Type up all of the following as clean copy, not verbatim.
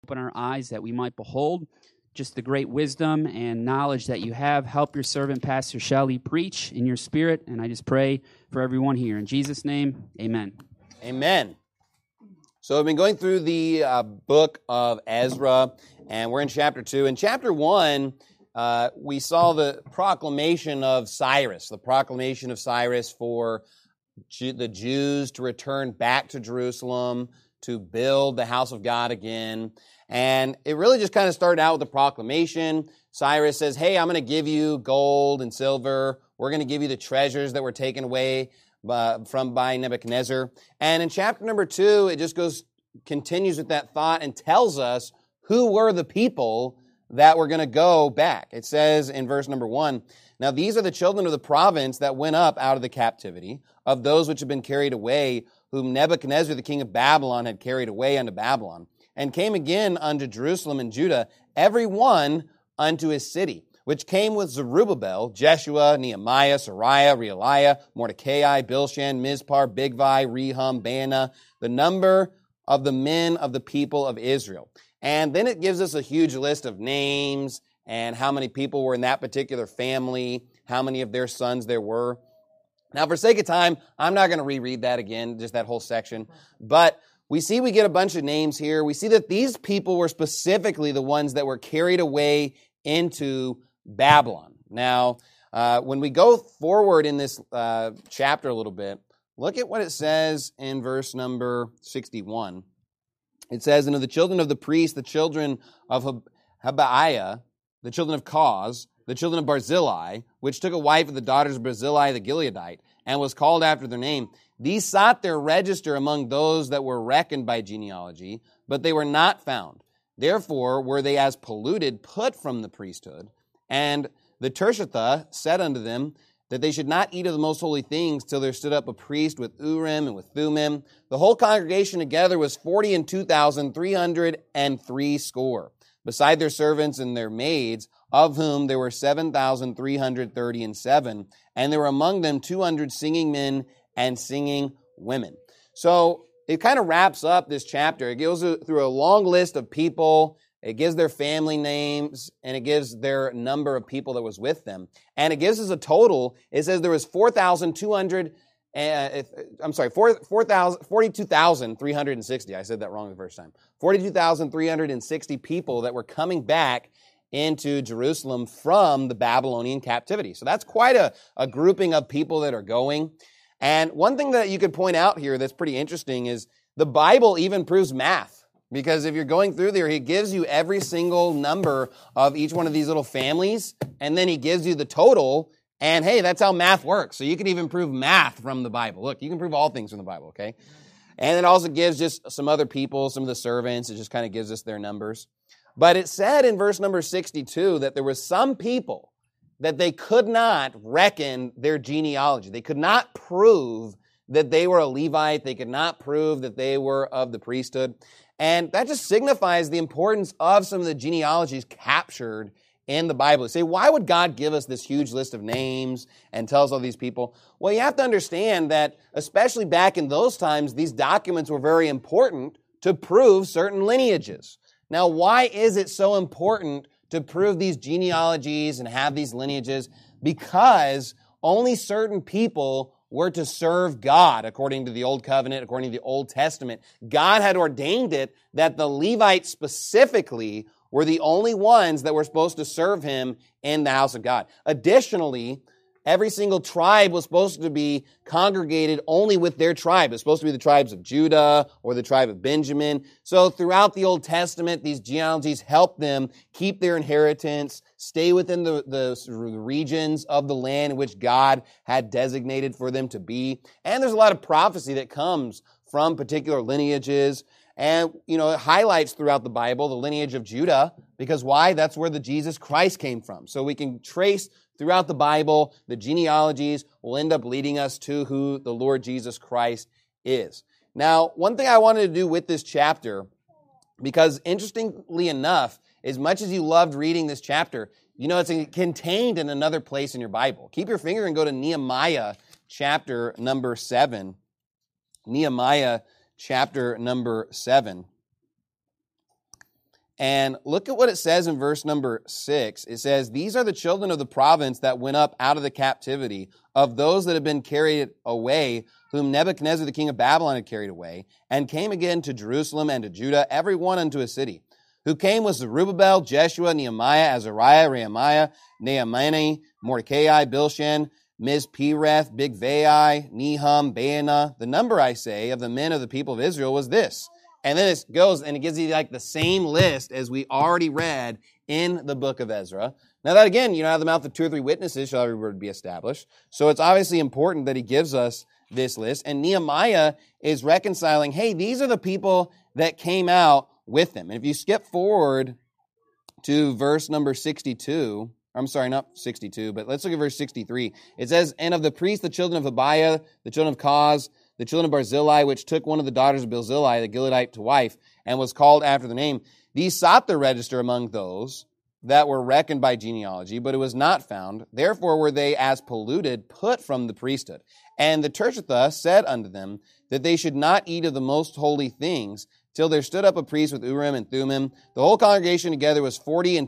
Open our eyes that we might behold just the great wisdom and knowledge that you have. Help your servant, Pastor Shelley, preach in your spirit, and I just pray for everyone here. In Jesus' name, amen. Amen. So we've been going through the book of Ezra, and we're in chapter 2. In chapter 1, we saw the proclamation of Cyrus, for the Jews to return back to Jerusalem, to build the house of God again. And it really just kind of started out with a proclamation. Cyrus says, hey, I'm going to give you gold and silver. We're going to give you the treasures that were taken away by Nebuchadnezzar. And in chapter number 2, it just continues with that thought and tells us who were the people that were going to go back. It says in verse number 1, now these are the children of the province that went up out of the captivity, of those which had been carried away, whom Nebuchadnezzar the king of Babylon had carried away unto Babylon, and came again unto Jerusalem and Judah, every one unto his city, which came with Zerubbabel, Jeshua, Nehemiah, Sariah, Realiah, Mordecai, Bilshan, Mizpar, Bigvai, Rehum, Baanah, the number of the men of the people of Israel. And then it gives us a huge list of names and how many people were in that particular family, how many of their sons there were. Now, for sake of time, I'm not going to reread that again, just that whole section. But we get a bunch of names here. We see that these people were specifically the ones that were carried away into Babylon. Now, when we go forward in this chapter a little bit, look at what it says in verse number 61. It says, and of the children of the priests, the children of Habaiah, the children of Koz, the children of Barzillai, which took a wife of the daughters of Barzillai the Gileadite, and was called after their name. These sought their register among those that were reckoned by genealogy, but they were not found. Therefore were they as polluted, put from the priesthood. And the Tirshatha said unto them that they should not eat of the most holy things till there stood up a priest with Urim and with Thummim. The whole congregation together was 42,303 score, beside their servants and their maids, of whom there were 7,337, and there were among them 200 singing men and singing women. So it kind of wraps up this chapter. It goes through a long list of people. It gives their family names, and it gives their number of people that was with them. And it gives us a total. It says there was 42,360. I said that wrong the first time. 42,360 people that were coming back into Jerusalem from the Babylonian captivity. So that's quite a grouping of people that are going. And one thing that you could point out here that's pretty interesting is the Bible even proves math. Because if you're going through there, he gives you every single number of each one of these little families, and then he gives you the total, and hey, that's how math works. So you can even prove math from the Bible. Look, you can prove all things from the Bible, okay? And it also gives just some other people, some of the servants. It just kind of gives us their numbers. But it said in verse number 62 that there were some people that they could not reckon their genealogy. They could not prove that they were a Levite. They could not prove that they were of the priesthood. And that just signifies the importance of some of the genealogies captured in the Bible. You say, why would God give us this huge list of names and tell us all these people? Well, you have to understand that, especially back in those times, these documents were very important to prove certain lineages. Now, why is it so important to prove these genealogies and have these lineages? Because only certain people were to serve God according to the Old Covenant, according to the Old Testament. God had ordained it that the Levites specifically were the only ones that were supposed to serve him in the house of God. Additionally, every single tribe was supposed to be congregated only with their tribe. It's supposed to be the tribes of Judah or the tribe of Benjamin. So throughout the Old Testament, these genealogies help them keep their inheritance, stay within the regions of the land in which God had designated for them to be. And there's a lot of prophecy that comes from particular lineages. And, it highlights throughout the Bible the lineage of Judah, because why? That's where the Jesus Christ came from. So we can trace throughout the Bible, the genealogies will end up leading us to who the Lord Jesus Christ is. Now, one thing I wanted to do with this chapter, because interestingly enough, as much as you loved reading this chapter, it's contained in another place in your Bible. Keep your finger and go to Nehemiah chapter number 7. Nehemiah chapter number 7. And look at what it says in verse number 6. It says, "These are the children of the province that went up out of the captivity, of those that have been carried away, whom Nebuchadnezzar the king of Babylon had carried away, and came again to Jerusalem and to Judah, every one unto a city. Who came was Zerubbabel, Jeshua, Nehemiah, Azariah, Rehemiah, Nehemiah, Mordecai, Bilshan, Mizpereth, Bigvai, Nehum, Baanah. The number, I say, of the men of the people of Israel was this." And then it goes and it gives you like the same list as we already read in the book of Ezra. Now that again, out of the mouth of 2 or 3 witnesses shall every word be established. So it's obviously important that he gives us this list. And Nehemiah is reconciling, hey, these are the people that came out with him. And if you skip forward to verse number 62, I'm sorry, not 62, but let's look at verse 63. It says, "And of the priests, the children of Abiah, the children of Koz, the children of Barzillai, which took one of the daughters of Barzillai, the Gileadite, to wife, and was called after the name. These sought the register among those that were reckoned by genealogy, but it was not found. Therefore were they as polluted, put from the priesthood. And the Tershatha said unto them that they should not eat of the most holy things, till there stood up a priest with Urim and Thummim. The whole congregation together was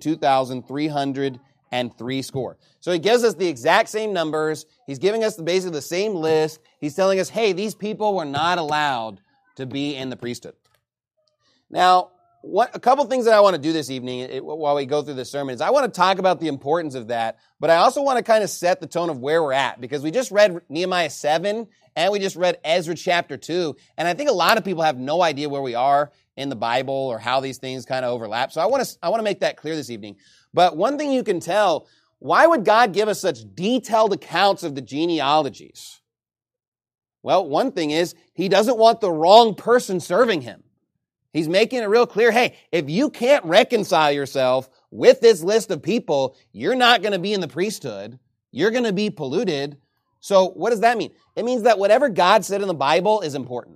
40,203 score." So he gives us the exact same numbers. He's giving us basically the same list. He's telling us, hey, these people were not allowed to be in the priesthood. Now, a couple things that I want to do this evening while we go through this sermon is I want to talk about the importance of that, but I also want to kind of set the tone of where we're at, because we just read Nehemiah 7 and we just read Ezra chapter 2, and I think a lot of people have no idea where we are in the Bible or how these things kind of overlap. So I want to make that clear this evening. But one thing you can tell, why would God give us such detailed accounts of the genealogies? Well, one thing is he doesn't want the wrong person serving him. He's making it real clear, hey, if you can't reconcile yourself with this list of people, you're not going to be in the priesthood. You're going to be polluted. So what does that mean? It means that whatever God said in the Bible is important.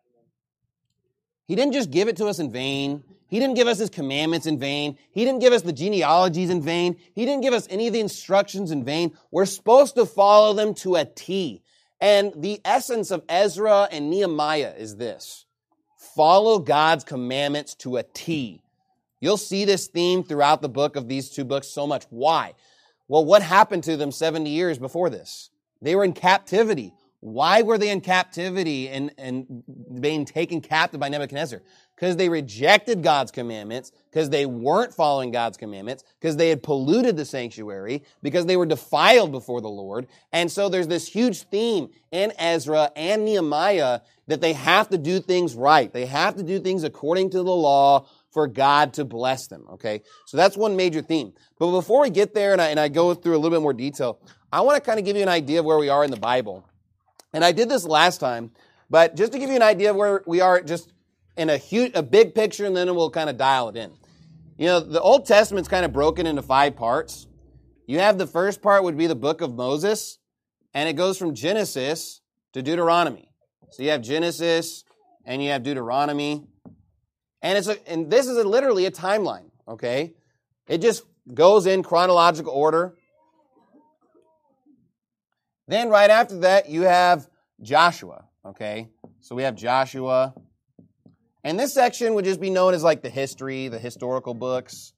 He didn't just give it to us in vain. He didn't give us his commandments in vain. He didn't give us the genealogies in vain. He didn't give us any of the instructions in vain. We're supposed to follow them to a T. And the essence of Ezra and Nehemiah is this: follow God's commandments to a T. You'll see this theme throughout the book of these 2 books so much. Why? Well, what happened to them 70 years before this? They were in captivity. Why were they in captivity and being taken captive by Nebuchadnezzar? Because they rejected God's commandments, because they weren't following God's commandments, because they had polluted the sanctuary, because they were defiled before the Lord. And so there's this huge theme in Ezra and Nehemiah that they have to do things right. They have to do things according to the law for God to bless them, okay? So that's one major theme. But before we get there and I go through a little bit more detail, I want to kind of give you an idea of where we are in the Bible. And I did this last time, but just to give you an idea of where we are just in a big picture, and then we'll kind of dial it in. The Old Testament's kind of broken into 5 parts. You have the first part would be the book of Moses, and it goes from Genesis to Deuteronomy. So you have Genesis, and you have Deuteronomy, and this is literally a timeline, okay? It just goes in chronological order. Then right after that, you have Joshua, okay? So we have Joshua. And this section would just be known as like the historical books.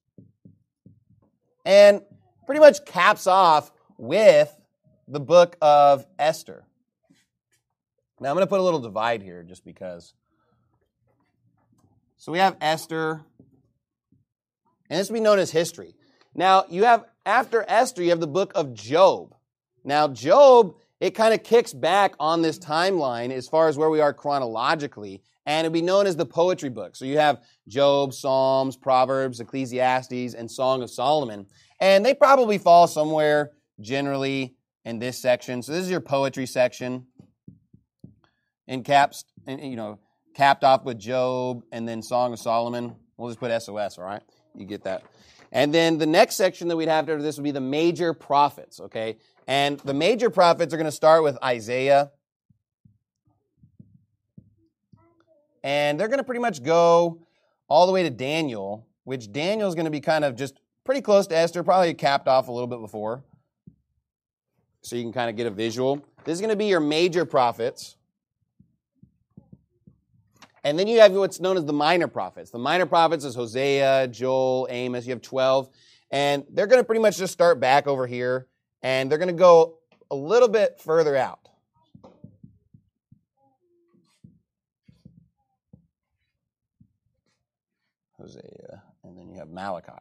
And pretty much caps off with the book of Esther. Now I'm going to put a little divide here just because. So we have Esther, and this would be known as history. Now after Esther, you have the book of Job. Now, Job, it kind of kicks back on this timeline as far as where we are chronologically, and it'd be known as the poetry book. So you have Job, Psalms, Proverbs, Ecclesiastes, and Song of Solomon. And they probably fall somewhere generally in this section. So this is your poetry section. And capped off with Job and then Song of Solomon. We'll just put SOS, all right? You get that. And then the next section that we'd have after this would be the major prophets, okay? And the major prophets are going to start with Isaiah. And they're going to pretty much go all the way to Daniel, which Daniel is going to be kind of just pretty close to Esther, probably capped off a little bit before. So you can kind of get a visual. This is going to be your major prophets. And then you have what's known as the minor prophets. The minor prophets is Hosea, Joel, Amos. You have 12. And they're going to pretty much just start back over here. And they're going to go a little bit further out. Hosea. And then you have Malachi.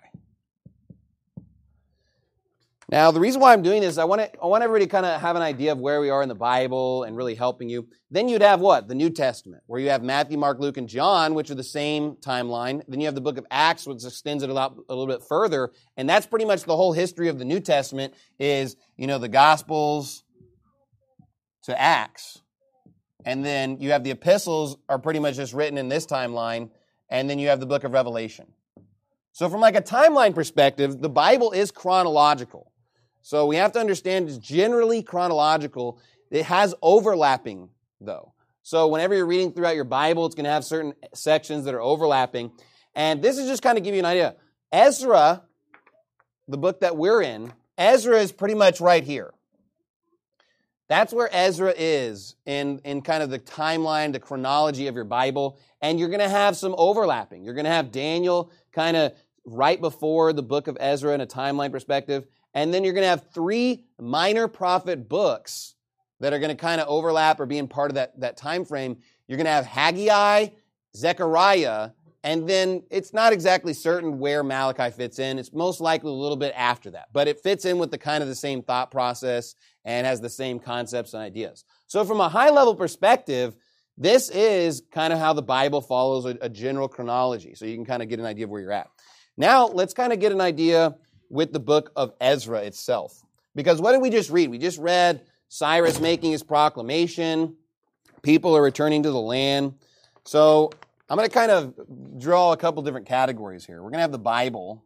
Now, the reason why I'm doing this, I want everybody to kind of have an idea of where we are in the Bible and really helping you. Then you'd have what? The New Testament, where you have Matthew, Mark, Luke, and John, which are the same timeline. Then you have the book of Acts, which extends it a little bit further. And that's pretty much the whole history of the New Testament is, the Gospels to Acts. And then you have the epistles are pretty much just written in this timeline. And then you have the book of Revelation. So from like a timeline perspective, the Bible is chronological. So we have to understand it's generally chronological. It has overlapping, though. So whenever you're reading throughout your Bible, it's going to have certain sections that are overlapping. And this is just kind of give you an idea. Ezra, the book that we're in, Ezra is pretty much right here. That's where Ezra is in kind of the timeline, the chronology of your Bible. And you're going to have some overlapping. You're going to have Daniel kind of right before the book of Ezra in a timeline perspective. And then you're going to have 3 minor prophet books that are going to kind of overlap or be in part of that time frame. You're going to have Haggai, Zechariah, and then it's not exactly certain where Malachi fits in. It's most likely a little bit after that. But it fits in with the kind of the same thought process and has the same concepts and ideas. So from a high-level perspective, this is kind of how the Bible follows a general chronology. So you can kind of get an idea of where you're at. Now, let's kind of get an idea with the book of Ezra itself. Because what did we just read? We just read Cyrus making his proclamation. People are returning to the land. So I'm going to kind of draw a couple different categories here. We're going to have the Bible.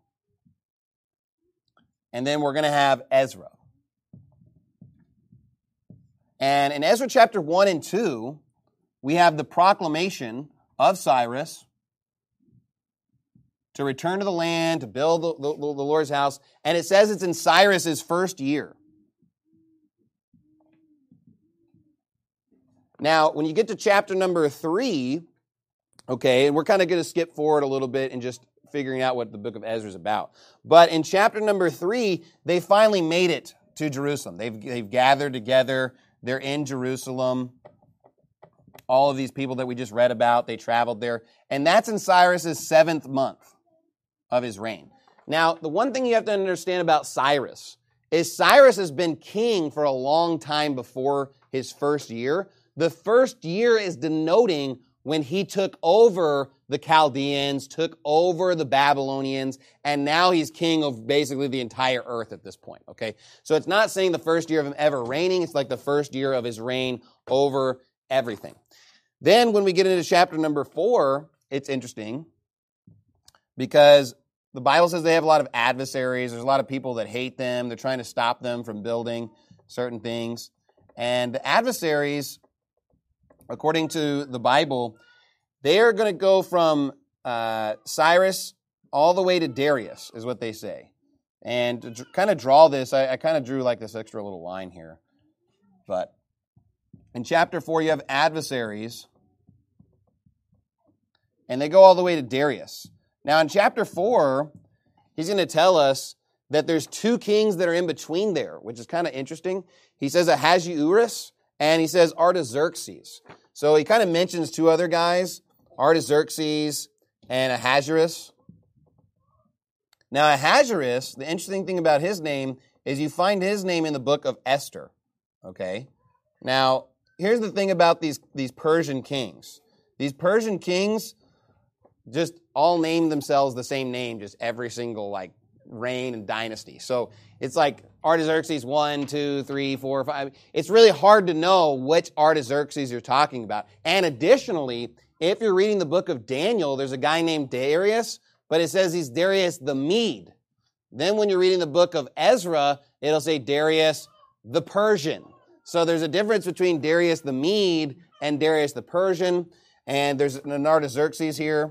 And then we're going to have Ezra. And in Ezra chapter 1 and 2, we have the proclamation of Cyrus to return to the land, to build the Lord's house. And it says it's in Cyrus's first year. Now, when you get to chapter number 3, okay, and we're kind of going to skip forward a little bit and just figuring out what the book of Ezra is about. But in chapter number 3, they finally made it to Jerusalem. They've gathered together. They're in Jerusalem. All of these people that we just read about, they traveled there. And that's in Cyrus's 7th month of his reign. Now, the one thing you have to understand about Cyrus is Cyrus has been king for a long time before his first year. The first year is denoting when he took over the Chaldeans, took over the Babylonians, and now he's king of basically the entire earth at this point, okay? So it's not saying the first year of him ever reigning, it's like the first year of his reign over everything. Then when we get into chapter number 4, it's interesting because the Bible says they have a lot of adversaries. There's a lot of people that hate them. They're trying to stop them from building certain things. And the adversaries, according to the Bible, they are going to go from Cyrus all the way to Darius, is what they say. And to kind of draw this, I kind of drew like this extra little line here. But in chapter 4, you have adversaries, and they go all the way to Darius. Now, in chapter 4, he's going to tell us that there's 2 kings that are in between there, which is kind of interesting. He says Ahasuerus, and he says Artaxerxes. So he kind of mentions 2 other guys, Artaxerxes and Ahasuerus. Now, Ahasuerus, the interesting thing about his name is you find his name in the book of Esther, okay? Now, here's the thing about these Persian kings. These Persian kings just all name themselves the same name, just every single reign and dynasty. So it's like Artaxerxes 1, 2, 3, 4, 5. It's really hard to know which Artaxerxes you're talking about. And additionally, if you're reading the book of Daniel, there's a guy named Darius, but it says he's Darius the Mede. Then when you're reading the book of Ezra, it'll say Darius the Persian. So there's a difference between Darius the Mede and Darius the Persian. And there's an Artaxerxes here.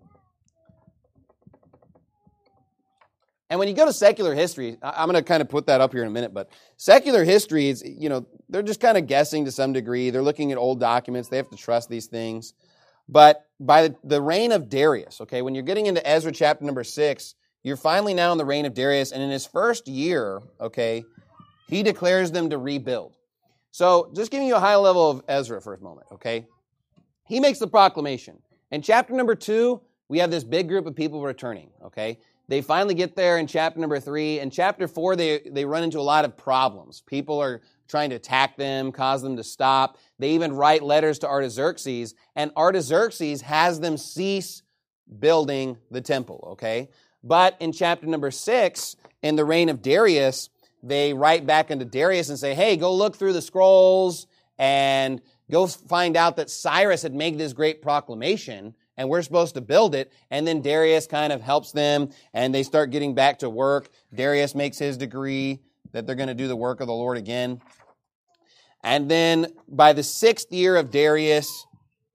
And when you go to secular history, I'm going to kind of put that up here in a minute, but secular history is, they're just kind of guessing to some degree. They're looking at old documents. They have to trust these things. But by the reign of Darius, okay, when you're getting into Ezra chapter number 6, you're finally now in the reign of Darius, and in his first year, okay, he declares them to rebuild. So just giving you a high level of Ezra for a moment, okay? He makes the proclamation. In chapter number 2, we have this big group of people returning, okay? They finally get there in chapter number 3. In chapter 4, they run into a lot of problems. People are trying to attack them, cause them to stop. They even write letters to Artaxerxes, and Artaxerxes has them cease building the temple, okay? But in chapter number 6, in the reign of Darius, they write back into Darius and say, hey, go look through the scrolls and go find out that Cyrus had made this great proclamation and we're supposed to build it. And then Darius kind of helps them and they start getting back to work. Darius makes his decree that they're going to do the work of the Lord again. And then by the 6th year of Darius,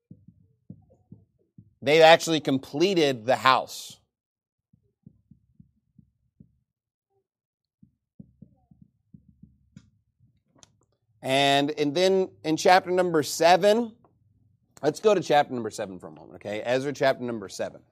they've actually completed the house. And then in chapter number 7, let's go to chapter number 7 for a moment, okay? Ezra chapter number 7.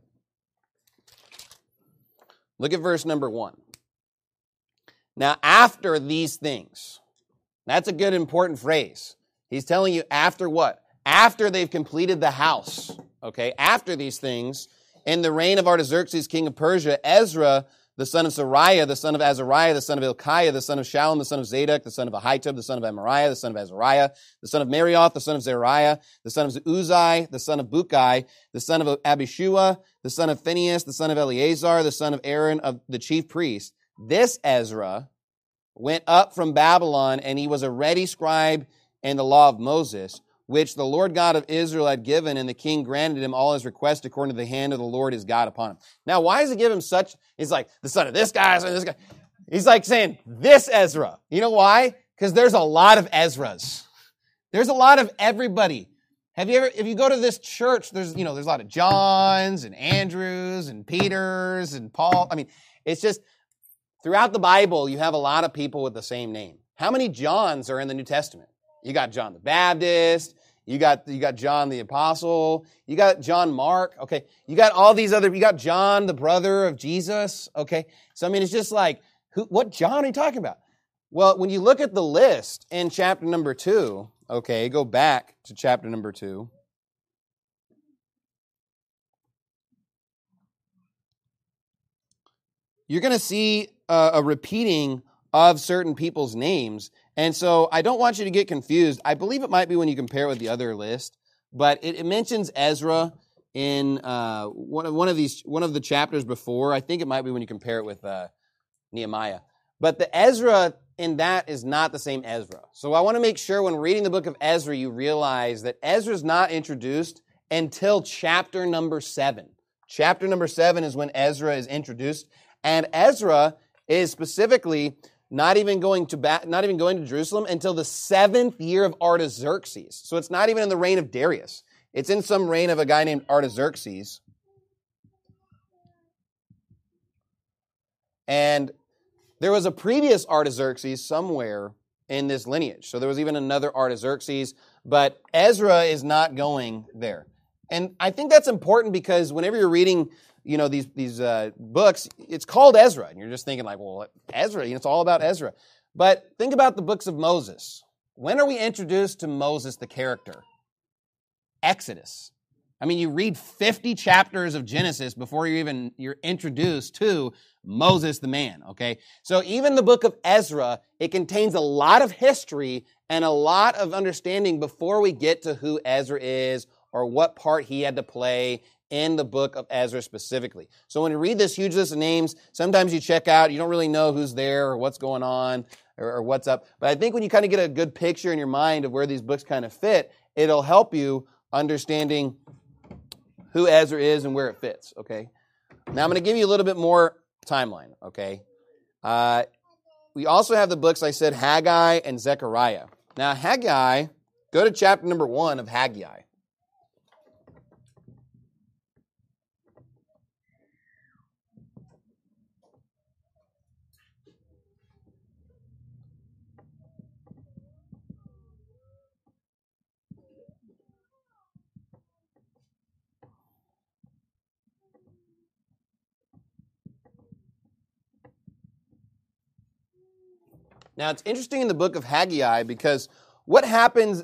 Look at verse number 1. Now, after these things, that's a good important phrase. He's telling you after what? After they've completed the house, okay? After these things, in the reign of Artaxerxes, king of Persia, Ezra, the son of Sariah, the son of Azariah, the son of Hilkiah, the son of Shallum, the son of Zadok, the son of Ahitub, the son of Amariah, the son of Azariah, the son of Marioth, the son of Zeriah, the son of Uzai, the son of Bukai, the son of Abishua, the son of Phinehas, the son of Eleazar, the son of Aaron of the chief priest. This Ezra went up from Babylon, and he was a ready scribe in the law of Moses, which the Lord God of Israel had given, and the king granted him all his requests according to the hand of the Lord his God upon him. Now, why does he give him such, he's like, the son of this guy, son of this guy. He's like saying, this Ezra. You know why? Because there's a lot of Ezras. There's a lot of everybody. If you go to this church, there's a lot of Johns and Andrews and Peters and Paul. I mean, it's just, throughout the Bible, you have a lot of people with the same name. How many Johns are in the New Testament? You got John the Baptist, you got John the Apostle, you got John Mark, okay? You got all these other, you got John, the brother of Jesus, okay? So, I mean, it's just like, what John are you talking about? Well, when you look at the list in chapter number 2, okay, go back to chapter number 2. You're going to see a repeating of certain people's names. And so I don't want you to get confused. I believe it might be when you compare it with the other list, but it mentions Ezra in one of the chapters before. I think it might be when you compare it with Nehemiah. But the Ezra in that is not the same Ezra. So I want to make sure when reading the book of Ezra, you realize that Ezra is not introduced until chapter number 7. Chapter number 7 is when Ezra is introduced, and Ezra is specifically not even going to Jerusalem until the 7th year of Artaxerxes. So it's not even in the reign of Darius. It's in some reign of a guy named Artaxerxes. And there was a previous Artaxerxes somewhere in this lineage. So there was even another Artaxerxes, but Ezra is not going there. And I think that's important because whenever you're reading these books, it's called Ezra. And you're just thinking like, well, Ezra, it's all about Ezra. But think about the books of Moses. When are we introduced to Moses, the character? Exodus. I mean, you read 50 chapters of Genesis before you're introduced to Moses, the man, okay? So even the book of Ezra, it contains a lot of history and a lot of understanding before we get to who Ezra is or what part he had to play in the book of Ezra specifically. So when you read this huge list of names, sometimes you check out, you don't really know who's there or what's going on or what's up. But I think when you kind of get a good picture in your mind of where these books kind of fit, it'll help you understanding who Ezra is and where it fits, okay? Now I'm going to give you a little bit more timeline, okay? We also have the books, I said, Haggai and Zechariah. Now Haggai, go to chapter number 1 of Haggai. Now, it's interesting in the book of Haggai because what happens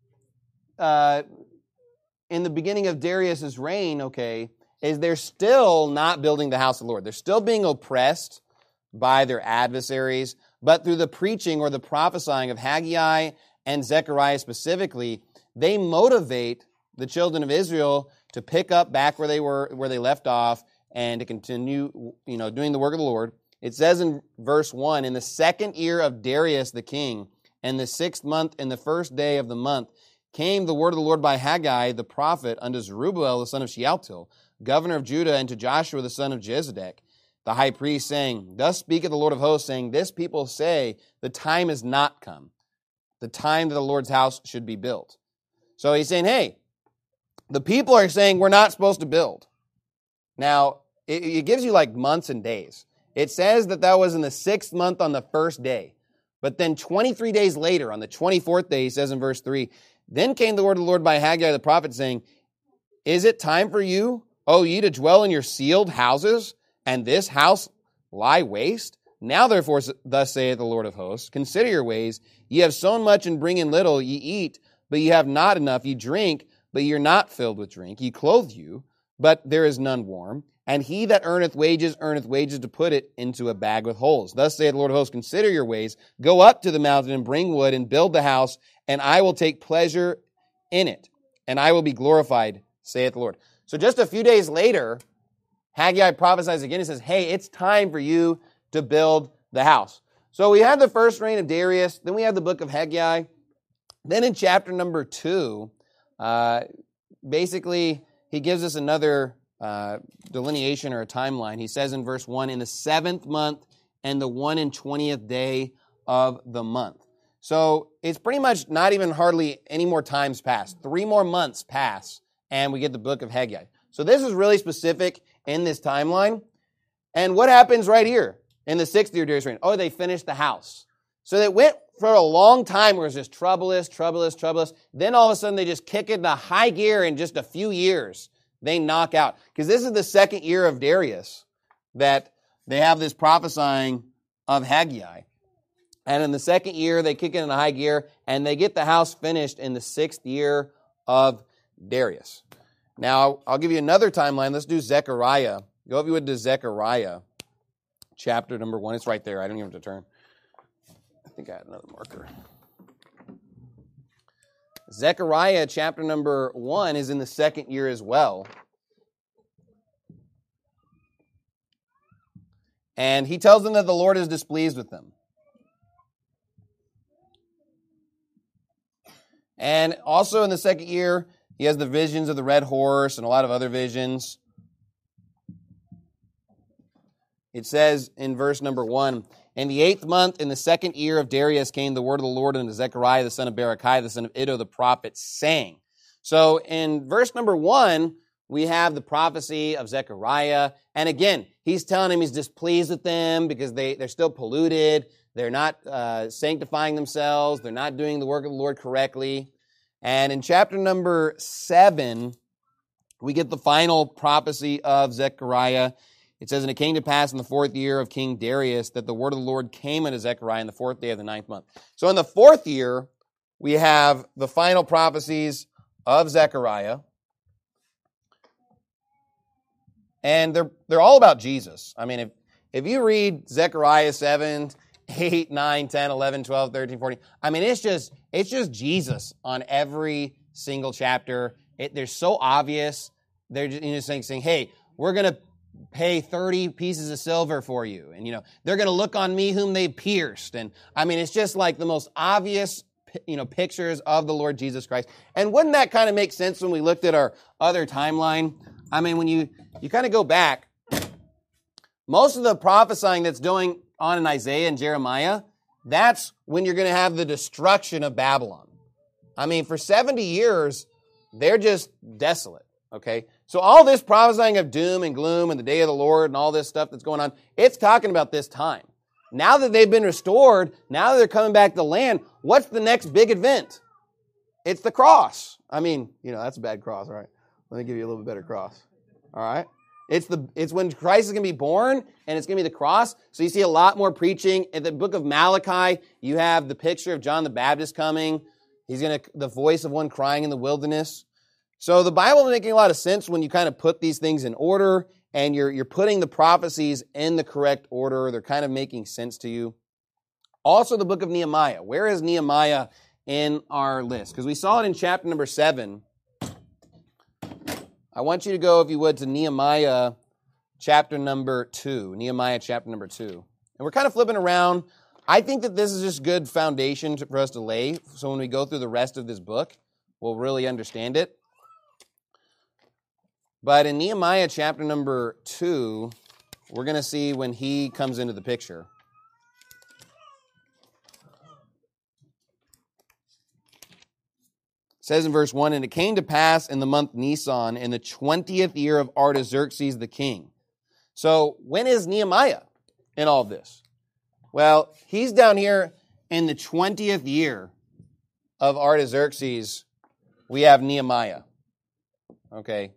in the beginning of Darius' reign, okay, is they're still not building the house of the Lord. They're still being oppressed by their adversaries, but through the preaching or the prophesying of Haggai and Zechariah specifically, they motivate the children of Israel to pick up back where they left off, and to continue, doing the work of the Lord. It says in verse 1, in the 2nd year of Darius the king, and the 6th month, and the 1st day of the month, came the word of the Lord by Haggai the prophet unto Zerubbabel the son of Shealtiel, governor of Judah, and to Joshua the son of Jehozadak, the high priest, saying, Thus speaketh the Lord of hosts, saying, This people say, the time is not come, the time that the Lord's house should be built. So he's saying, hey, the people are saying we're not supposed to build. Now, it gives you like months and days. It says that was in the 6th month on the 1st day. But then 23 days later, on the 24th day, he says in verse 3, Then came the word of the Lord by Haggai the prophet, saying, Is it time for you, O ye, to dwell in your sealed houses, and this house lie waste? Now therefore, thus saith the Lord of hosts, Consider your ways. Ye have sown much and bring in little. Ye eat, but ye have not enough. Ye drink, but ye are not filled with drink. Ye clothe you, but there is none warm. And he that earneth wages to put it into a bag with holes. Thus saith the Lord of hosts, Consider your ways. Go up to the mountain and bring wood and build the house, and I will take pleasure in it, and I will be glorified, saith the Lord. So just a few days later, Haggai prophesies again and says, hey, it's time for you to build the house. So we had the first reign of Darius, then we have the book of Haggai. Then in chapter number 2, basically he gives us another delineation or a timeline. He says in verse 1, in the 7th month and the 1 and 20th day of the month. So it's pretty much not even hardly any more times pass. 3 more months pass, and we get the book of Haggai. So this is really specific in this timeline. And what happens right here in the 6th year of Darius' reign? Oh, they finished the house. So it went for a long time where it was just troublous. Then all of a sudden they just kick it into high gear in just a few years. They knock out. Because this is the 2nd year of Darius that they have this prophesying of Haggai. And in the 2nd year, they kick it into high gear, and they get the house finished in the 6th year of Darius. Now, I'll give you another timeline. Let's do Zechariah. Go if you would to Zechariah, chapter number 1. It's right there. I don't even have to turn. I think I had another marker. Zechariah chapter number 1 is in the 2nd year as well. And he tells them that the Lord is displeased with them. And also in the 2nd year, he has the visions of the red horse and a lot of other visions. It says in verse number 1, In the 8th month, in the 2nd year of Darius, came the word of the Lord unto Zechariah, the son of Berechiah, the son of Iddo, the prophet, saying. So in verse number 1, we have the prophecy of Zechariah. And again, he's telling him he's displeased with them because they're still polluted. They're not sanctifying themselves. They're not doing the work of the Lord correctly. And in chapter number 7, we get the final prophecy of Zechariah. It says, And it came to pass in the 4th year of King Darius that the word of the Lord came unto Zechariah in the 4th day of the 9th month. So in the 4th year, we have the final prophecies of Zechariah. And they're all about Jesus. I mean, if you read Zechariah 7, 8, 9, 10, 11, 12, 13, 14, I mean, it's just Jesus on every single chapter. They're so obvious. They're just saying, hey, we're going to pay 30 pieces of silver for you. And, they're going to look on me whom they pierced. And, I mean, it's just like the most obvious, pictures of the Lord Jesus Christ. And wouldn't that kind of make sense when we looked at our other timeline? I mean, when you kind of go back, most of the prophesying that's going on in Isaiah and Jeremiah, that's when you're going to have the destruction of Babylon. I mean, for 70 years, they're just desolate, okay? So all this prophesying of doom and gloom and the day of the Lord and all this stuff that's going on, it's talking about this time. Now that they've been restored, now that they're coming back to the land, what's the next big event? It's the cross. I mean, that's a bad cross, all right? Let me give you a little bit better cross, all right? It's when Christ is going to be born, and it's going to be the cross. So you see a lot more preaching. In the book of Malachi, you have the picture of John the Baptist coming. He's the voice of one crying in the wilderness. So the Bible is making a lot of sense when you kind of put these things in order, and you're putting the prophecies in the correct order. They're kind of making sense to you. Also, the book of Nehemiah. Where is Nehemiah in our list? Because we saw it in chapter number 7. I want you to go, if you would, to Nehemiah chapter number 2. Nehemiah chapter number 2. And we're kind of flipping around. I think that this is just good foundation for us to lay, so when we go through the rest of this book, we'll really understand it. But in Nehemiah chapter number 2, we're going to see when he comes into the picture. It says in verse 1, "And it came to pass in the month Nisan, in the 20th year of Artaxerxes the king." So when is Nehemiah in all of this? Well, he's down here in the 20th year of Artaxerxes. We have Nehemiah. Okay.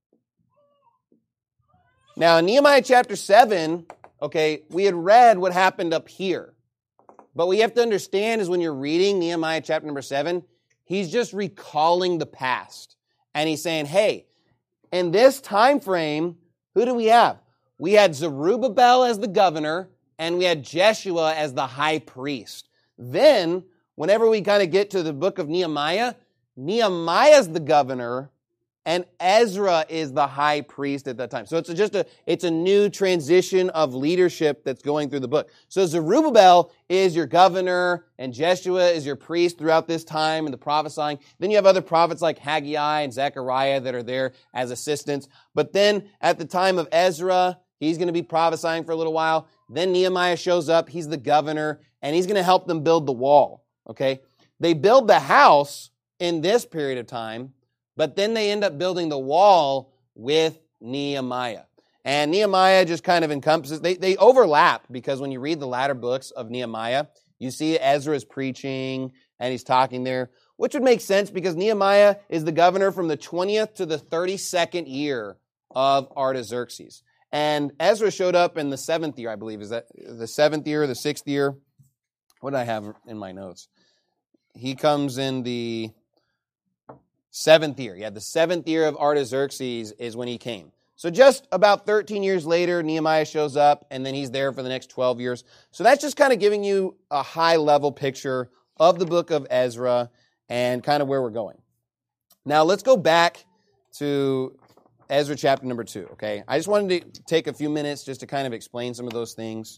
Now, in Nehemiah chapter 7, okay, we had read what happened up here. But what you have to understand is when you're reading Nehemiah chapter number 7, he's just recalling the past. And he's saying, hey, in this time frame, who do we have? We had Zerubbabel as the governor, and we had Jeshua as the high priest. Then, whenever we kind of get to the book of Nehemiah, Nehemiah's the governor, and Ezra is the high priest at that time. So it's a new transition of leadership that's going through the book. So Zerubbabel is your governor, and Jeshua is your priest throughout this time and the prophesying. Then you have other prophets like Haggai and Zechariah that are there as assistants. But then at the time of Ezra, he's going to be prophesying for a little while. Then Nehemiah shows up. He's the governor, and he's going to help them build the wall. Okay? They build the house in this period of time, but then they end up building the wall with Nehemiah. And Nehemiah just kind of encompasses, they overlap, because when you read the latter books of Nehemiah, you see Ezra's preaching and he's talking there, which would make sense because Nehemiah is the governor from the 20th to the 32nd year of Artaxerxes. And Ezra showed up in the 7th year, I believe. Is that the 7th year or the 6th year? What did I have in my notes? He comes in the 7th year. Yeah, the 7th year of Artaxerxes is when he came. So just about 13 years later, Nehemiah shows up, and then he's there for the next 12 years. So that's just kind of giving you a high-level picture of the book of Ezra and kind of where we're going. Now, let's go back to Ezra chapter number 2, okay? I just wanted to take a few minutes just to kind of explain some of those things.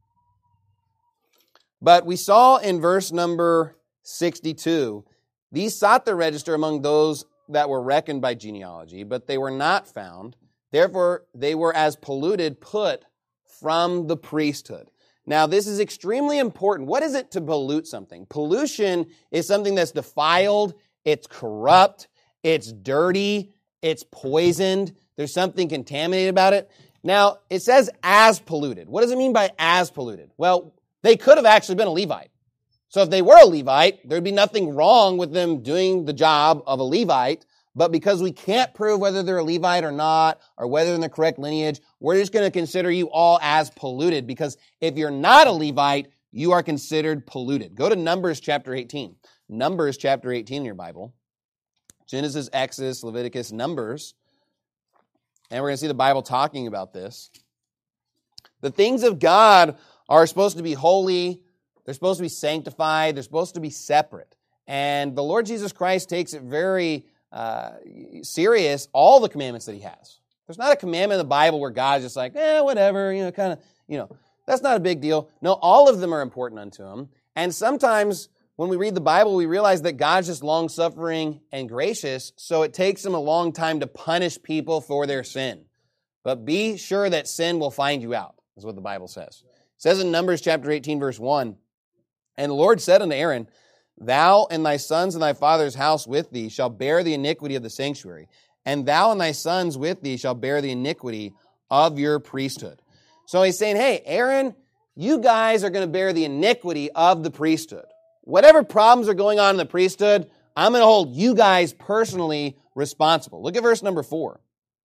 But we saw in verse number 62, these sought the register among those that were reckoned by genealogy, but they were not found. Therefore, they were as polluted, put from the priesthood. Now, this is extremely important. What is it to pollute something? Pollution is something that's defiled, it's corrupt, it's dirty, it's poisoned. There's something contaminated about it. Now, it says as polluted. What does it mean by as polluted? Well, they could have actually been a Levite. So if they were a Levite, there'd be nothing wrong with them doing the job of a Levite. But because we can't prove whether they're a Levite or not, or whether they're in the correct lineage, we're just going to consider you all as polluted. Because if you're not a Levite, you are considered polluted. Go to Numbers chapter 18. Numbers chapter 18 in your Bible. Genesis, Exodus, Leviticus, Numbers. And we're going to see the Bible talking about this. The things of God are supposed to be holy. They're supposed to be sanctified. They're supposed to be separate. And the Lord Jesus Christ takes it very serious, all the commandments that he has. There's not a commandment in the Bible where God's just like, whatever, that's not a big deal. No, all of them are important unto him. And sometimes when we read the Bible, we realize that God's just long-suffering and gracious, so it takes him a long time to punish people for their sin. But be sure that sin will find you out, is what the Bible says. It says in Numbers chapter 18, verse 1, "And the Lord said unto Aaron, Thou and thy sons and thy father's house with thee shall bear the iniquity of the sanctuary, and thou and thy sons with thee shall bear the iniquity of your priesthood." So he's saying, hey, Aaron, you guys are going to bear the iniquity of the priesthood. Whatever problems are going on in the priesthood, I'm going to hold you guys personally responsible. Look at verse number 4.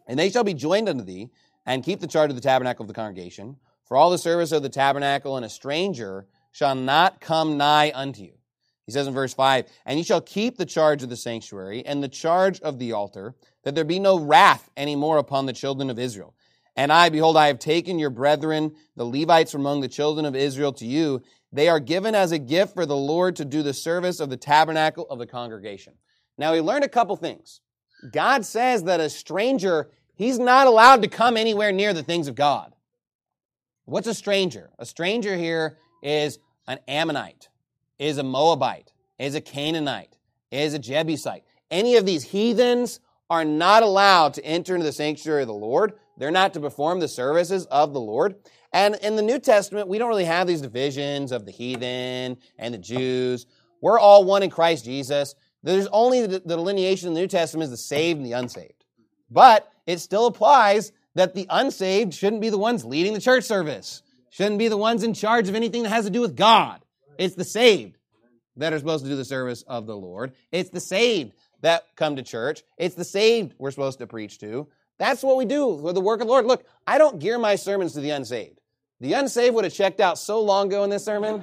And they shall be joined unto thee, and keep the charge of the tabernacle of the congregation. For all the service of the tabernacle, and a stranger shall not come nigh unto you. He says in verse 5, and ye shall keep the charge of the sanctuary, and the charge of the altar, that there be no wrath any more upon the children of Israel. And I, behold, I have taken your brethren, the Levites from among the children of Israel to you. They are given as a gift for the Lord to do the service of the tabernacle of the congregation. Now, we learned a couple things. God says that a stranger, he's not allowed to come anywhere near the things of God. What's a stranger? A stranger here is an Ammonite, is a Moabite, is a Canaanite, is a Jebusite. Any of these heathens are not allowed to enter into the sanctuary of the Lord. They're not to perform the services of the Lord. And in the New Testament, we don't really have these divisions of the heathen and the Jews. We're all one in Christ Jesus. There's only the delineation in the New Testament is the saved and the unsaved. But it still applies that the unsaved shouldn't be the ones leading the church service, shouldn't be the ones in charge of anything that has to do with God. It's the saved that are supposed to do the service of the Lord. It's the saved that come to church. It's the saved we're supposed to preach to. That's what we do with the work of the Lord. Look, I don't gear my sermons to the unsaved. The unsaved would have checked out so long ago in this sermon.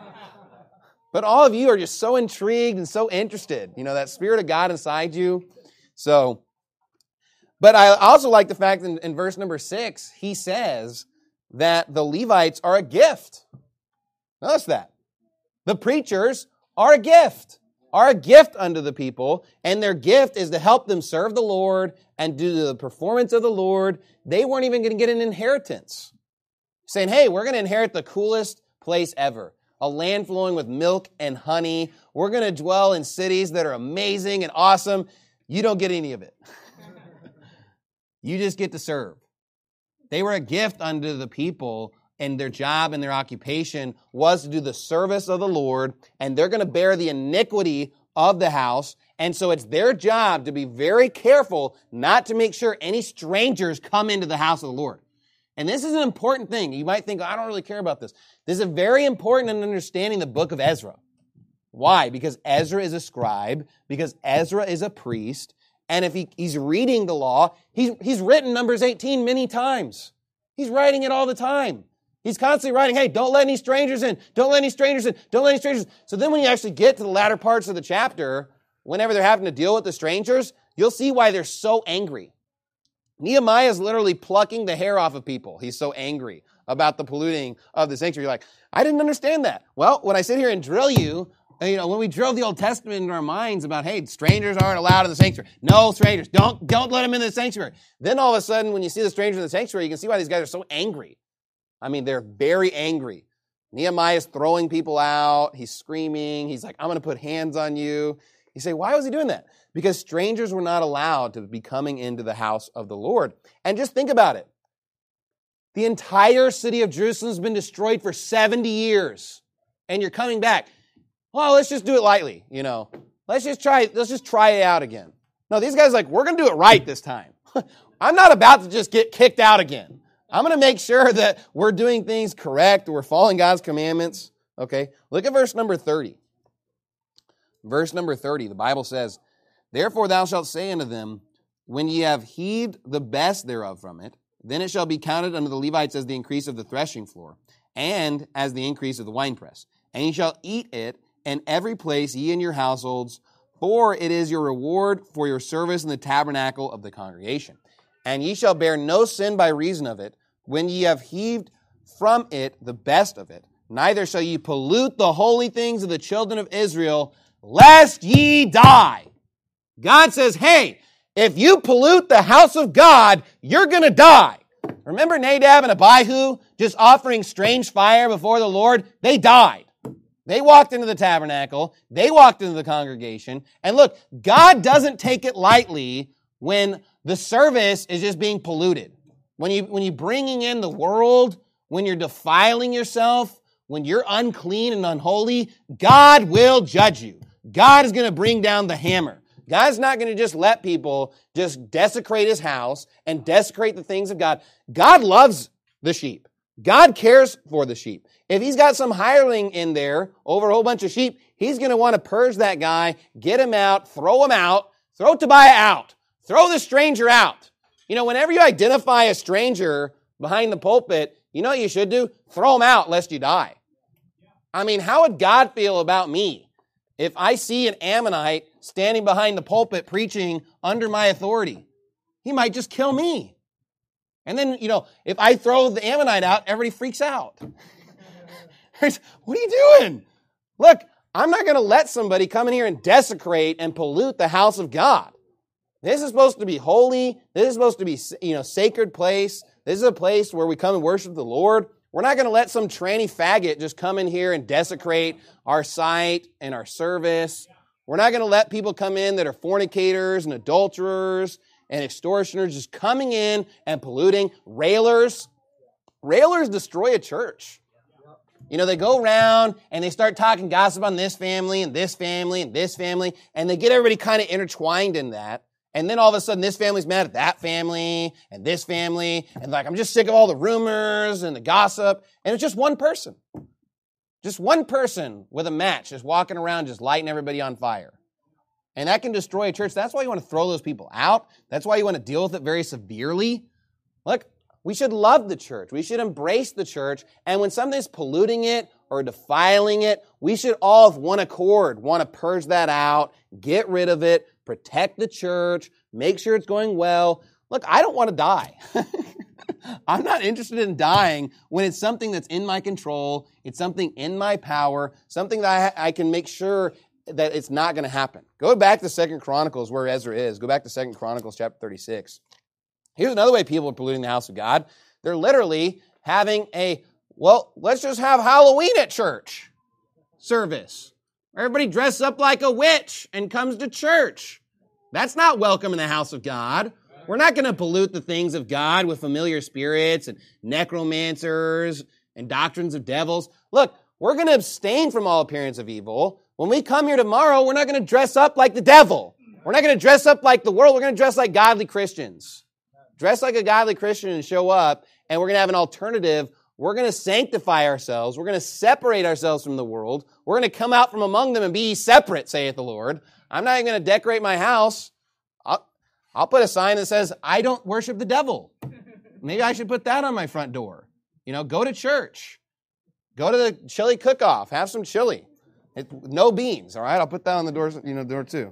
But all of you are just so intrigued and so interested. You know, that Spirit of God inside you. So, but I also like the fact in verse number 6, he says that the Levites are a gift. Notice that. The preachers are a gift unto the people, and their gift is to help them serve the Lord and do the performance of the Lord. They weren't even going to get an inheritance. Saying, hey, we're going to inherit the coolest place ever. A land flowing with milk and honey. We're going to dwell in cities that are amazing and awesome. You don't get any of it. You just get to serve. They were a gift unto the people, and their job and their occupation was to do the service of the Lord, and they're going to bear the iniquity of the house. And so it's their job to be very careful not to make sure any strangers come into the house of the Lord. And this is an important thing. You might think, I don't really care about this. This is very important in understanding the book of Ezra. Why? Because Ezra is a scribe, because Ezra is a priest, and if he's reading the law, he's written Numbers 18 many times. He's writing it all the time. He's constantly writing, hey, don't let any strangers in, don't let any strangers in, don't let any strangers in. So then when you actually get to the latter parts of the chapter, whenever they're having to deal with the strangers, you'll see why they're so angry. Nehemiah is literally plucking the hair off of people. He's so angry about the polluting of the sanctuary. You're like, I didn't understand that. Well, when I sit here and drill you, when we drill the Old Testament into our minds about, hey, strangers aren't allowed in the sanctuary. No strangers. Don't let them in the sanctuary. Then all of a sudden, when you see the stranger in the sanctuary, you can see why these guys are so angry. I mean, they're very angry. Nehemiah is throwing people out. He's screaming. He's like, I'm going to put hands on you. You say, why was he doing that? Because strangers were not allowed to be coming into the house of the Lord. And just think about it. The entire city of Jerusalem has been destroyed for 70 years. And you're coming back. Well, let's just do it lightly, Let's just try it out again. No, these guys are like, we're going to do it right this time. I'm not about to just get kicked out again. I'm going to make sure that we're doing things correct, we're following God's commandments. Okay, look at verse number 30. Verse number 30, the Bible says, therefore thou shalt say unto them, when ye have heaved the best thereof from it, then it shall be counted unto the Levites as the increase of the threshing floor, and as the increase of the winepress. And ye shall eat it in every place, ye and your households, for it is your reward for your service in the tabernacle of the congregation. And ye shall bear no sin by reason of it, when ye have heaved from it the best of it. Neither shall ye pollute the holy things of the children of Israel, lest ye die. God says, hey, if you pollute the house of God, you're going to die. Remember Nadab and Abihu just offering strange fire before the Lord? They died. They walked into the tabernacle. They walked into the congregation. And look, God doesn't take it lightly when the service is just being polluted. When you're bringing in the world, when you're defiling yourself, when you're unclean and unholy, God will judge you. God is going to bring down the hammer. God's not going to just let people just desecrate his house and desecrate the things of God. God loves the sheep. God cares for the sheep. If he's got some hireling in there over a whole bunch of sheep, he's going to want to purge that guy, get him out, throw Tobiah out, throw the stranger out. Whenever you identify a stranger behind the pulpit, you know what you should do? Throw them out lest you die. I mean, how would God feel about me if I see an Ammonite standing behind the pulpit preaching under my authority? He might just kill me. And then, if I throw the Ammonite out, everybody freaks out. What are you doing? Look, I'm not going to let somebody come in here and desecrate and pollute the house of God. This is supposed to be holy. This is supposed to be, sacred place. This is a place where we come and worship the Lord. We're not going to let some tranny faggot just come in here and desecrate our site and our service. We're not going to let people come in that are fornicators and adulterers and extortioners just coming in and polluting. Railers destroy a church. They go around and they start talking gossip on this family and this family and this family, and they get everybody kind of intertwined in that. And then all of a sudden, this family's mad at that family and this family. And I'm just sick of all the rumors and the gossip. And it's just one person. Just one person with a match just walking around, just lighting everybody on fire. And that can destroy a church. That's why you want to throw those people out. That's why you want to deal with it very severely. Look, we should love the church. We should embrace the church. And when something's polluting it or defiling it, we should all, with one accord, want to purge that out, get rid of it, protect the church, make sure it's going well. Look, I don't want to die. I'm not interested in dying when it's something that's in my control, it's something in my power, something that I can make sure that it's not going to happen. Go back to 2 Chronicles where Ezra is. Go back to 2 Chronicles chapter 36. Here's another way people are polluting the house of God. They're literally having let's just have Halloween at church service. Everybody dress up like a witch and comes to church. That's not welcome in the house of God. We're not going to pollute the things of God with familiar spirits and necromancers and doctrines of devils. Look, we're going to abstain from all appearance of evil. When we come here tomorrow, we're not going to dress up like the devil. We're not going to dress up like the world. We're going to dress like godly Christians. Dress like a godly Christian and show up, and we're going to have an alternative. We're going to sanctify ourselves. We're going to separate ourselves from the world. We're going to come out from among them and be separate, saith the Lord. I'm not even going to decorate my house. I'll put a sign that says, I don't worship the devil. Maybe I should put that on my front door. Go to church. Go to the chili cook-off. Have some chili. No beans, all right? I'll put that on the door too.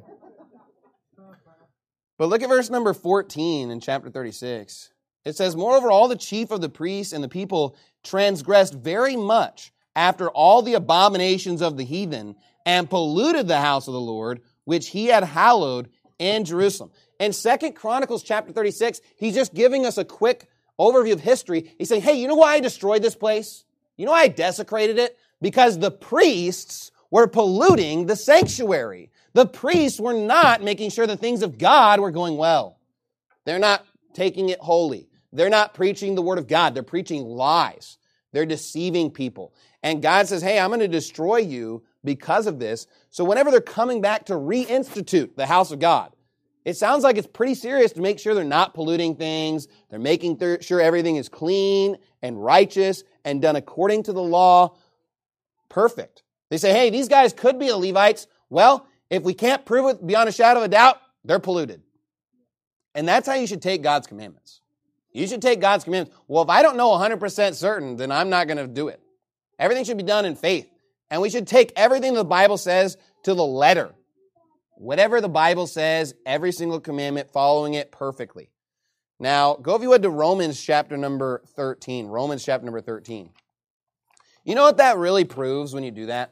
But look at verse number 14 in chapter 36. It says, moreover, all the chief of the priests and the people transgressed very much after all the abominations of the heathen and polluted the house of the Lord, which he had hallowed in Jerusalem. In 2 Chronicles chapter 36, he's just giving us a quick overview of history. He's saying, hey, you know why I destroyed this place? You know why I desecrated it? Because the priests were polluting the sanctuary. The priests were not making sure the things of God were going well. They're not taking it holy. They're not preaching the word of God. They're preaching lies. They're deceiving people. And God says, hey, I'm going to destroy you because of this. So whenever they're coming back to reinstitute the house of God, it sounds like it's pretty serious to make sure they're not polluting things. They're making sure everything is clean and righteous and done according to the law. Perfect. They say, hey, these guys could be the Levites. Well, if we can't prove it beyond a shadow of a doubt, they're polluted. And that's how you should take God's commandments. You should take God's commandments. Well, if I don't know 100% certain, then I'm not going to do it. Everything should be done in faith. And we should take everything the Bible says to the letter. Whatever the Bible says, every single commandment, following it perfectly. Now, go if you would to Romans chapter number 13. Romans chapter number 13. You know what that really proves when you do that?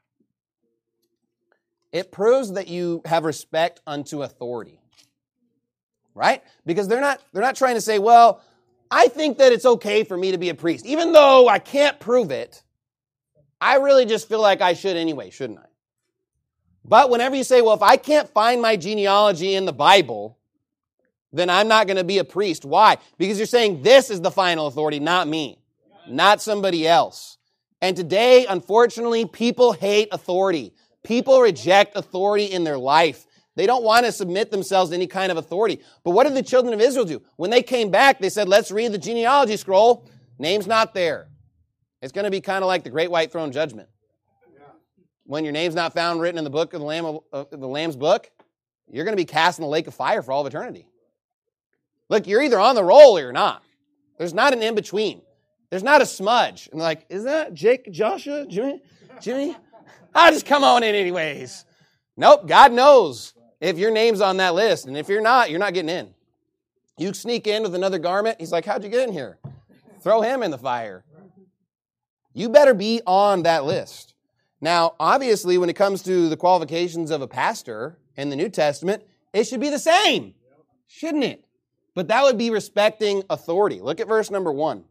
It proves that you have respect unto authority. Right? Because they're not trying to say, well, I think that it's okay for me to be a priest. Even though I can't prove it, I really just feel like I should anyway, shouldn't I? But whenever you say, well, if I can't find my genealogy in the Bible, then I'm not going to be a priest. Why? Because you're saying this is the final authority, not me, not somebody else. And today, unfortunately, people hate authority. People reject authority in their life. They don't want to submit themselves to any kind of authority. But what did the children of Israel do? When they came back, they said, let's read the genealogy scroll. Name's not there. It's going to be kind of like the Great White Throne Judgment. When your name's not found written in the book of the Lamb's book, you're going to be cast in the lake of fire for all of eternity. Look, you're either on the roll or you're not. There's not an in-between. There's not a smudge. And like, is that Jake, Joshua, Jimmy? I'll just come on in anyways. Nope, God knows if your name's on that list. And if you're not getting in. You sneak in with another garment. He's like, how'd you get in here? Throw him in the fire. You better be on that list. Now, obviously, when it comes to the qualifications of a pastor in the New Testament, it should be the same, shouldn't it? But that would be respecting authority. Look at verse number 1.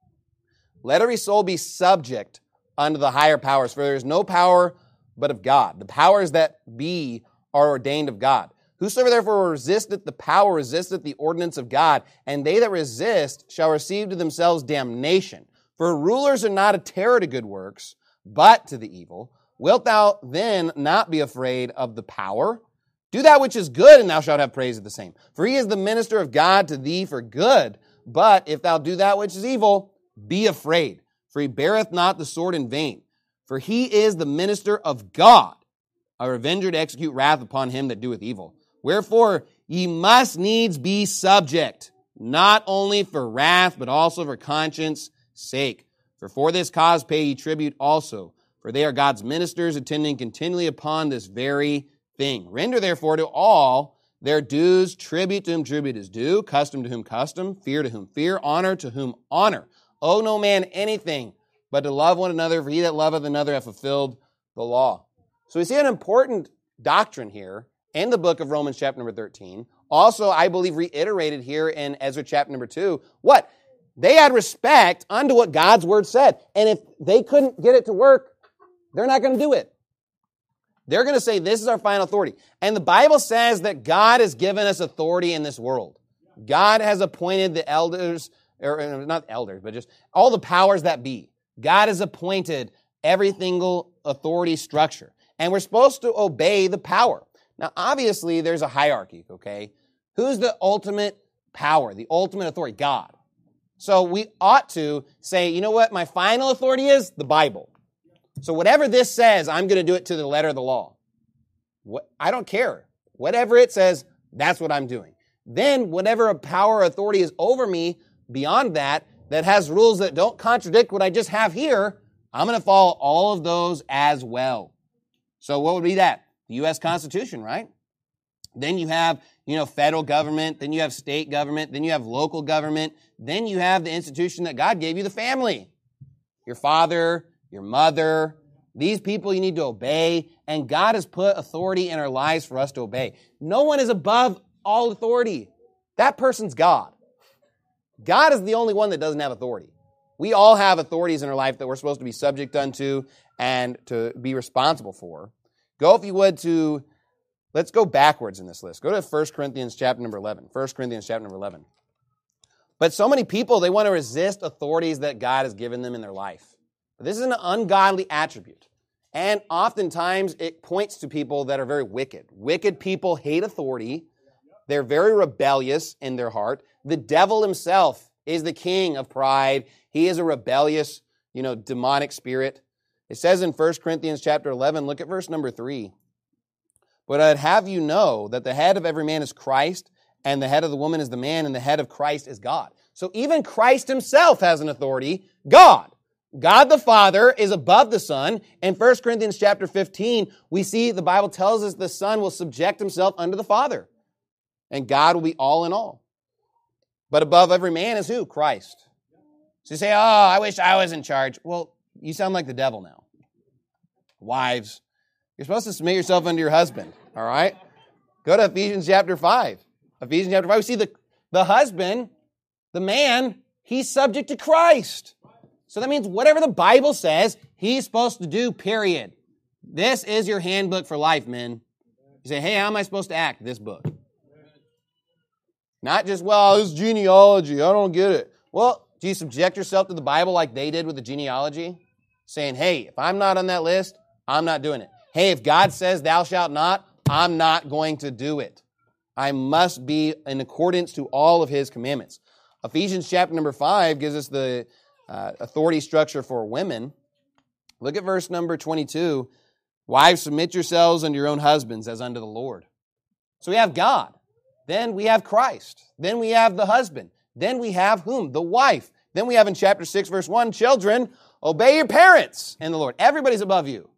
Let every soul be subject unto the higher powers, for there is no power but of God. The powers that be are ordained of God. Whosoever therefore resisteth the power resisteth the ordinance of God, and they that resist shall receive to themselves damnation. For rulers are not a terror to good works, but to the evil. Wilt thou then not be afraid of the power? Do that which is good, and thou shalt have praise of the same. For he is the minister of God to thee for good. But if thou do that which is evil, be afraid. For he beareth not the sword in vain. For he is the minister of God, a revenger to execute wrath upon him that doeth evil. Wherefore ye must needs be subject, not only for wrath, but also for conscience sake. For this cause pay ye tribute also. For they are God's ministers, attending continually upon this very thing. Render therefore to all their dues, tribute to whom tribute is due, custom to whom custom, fear to whom fear, honor to whom honor. Owe no man anything but to love one another, for he that loveth another hath fulfilled the law. So we see an important doctrine here in the book of Romans chapter number 13. Also, I believe reiterated here in Ezra chapter number 2. What? They had respect unto what God's word said. And if they couldn't get it to work, they're not going to do it. They're going to say, this is our final authority. And the Bible says that God has given us authority in this world. God has appointed the elders, or not elders, but just all the powers that be. God has appointed every single authority structure. And we're supposed to obey the power. Now, obviously, there's a hierarchy, okay? Who's the ultimate power, the ultimate authority? God. So we ought to say, you know what my final authority is? The Bible. So whatever this says, I'm going to do it to the letter of the law. I don't care. Whatever it says, that's what I'm doing. Then whatever power or authority is over me beyond that has rules that don't contradict what I just have here, I'm going to follow all of those as well. So what would be that? The U.S. Constitution, right? Then you have, federal government. Then you have state government. Then you have local government. Then you have the institution that God gave you, the family. Your father, your mother. These people you need to obey. And God has put authority in our lives for us to obey. No one is above all authority. That person's God. God is the only one that doesn't have authority. We all have authorities in our life that we're supposed to be subject unto and to be responsible for. Go, if you would, let's go backwards in this list. Go to 1 Corinthians chapter number 11. 1 Corinthians chapter number 11. But so many people, they want to resist authorities that God has given them in their life. But this is an ungodly attribute. And oftentimes it points to people that are very wicked. Wicked people hate authority. They're very rebellious in their heart. The devil himself is the king of pride. He is a rebellious, demonic spirit. It says in 1 Corinthians chapter 11, look at verse number 3. But I'd have you know that the head of every man is Christ, and the head of the woman is the man, and the head of Christ is God. So even Christ himself has an authority, God. God the Father is above the Son. In 1 Corinthians chapter 15, we see the Bible tells us the Son will subject himself unto the Father. And God will be all in all. But above every man is who? Christ. So you say, I wish I was in charge. Well, you sound like the devil now. Wives, you're supposed to submit yourself unto your husband, all right? Go to Ephesians chapter 5. Ephesians chapter 5, we see the husband, the man, he's subject to Christ. So that means whatever the Bible says, he's supposed to do, period. This is your handbook for life, men. You say, hey, how am I supposed to act? This book. Not just, this genealogy, I don't get it. Well, do you subject yourself to the Bible like they did with the genealogy? Saying, hey, if I'm not on that list, I'm not doing it. Hey, if God says thou shalt not, I'm not going to do it. I must be in accordance to all of his commandments. Ephesians chapter number 5 gives us the authority structure for women. Look at verse number 22. Wives, submit yourselves unto your own husbands as unto the Lord. So we have God. Then we have Christ. Then we have the husband. Then we have whom? The wife. Then we have in chapter 6, verse 1, children, obey your parents in the Lord. Everybody's above you.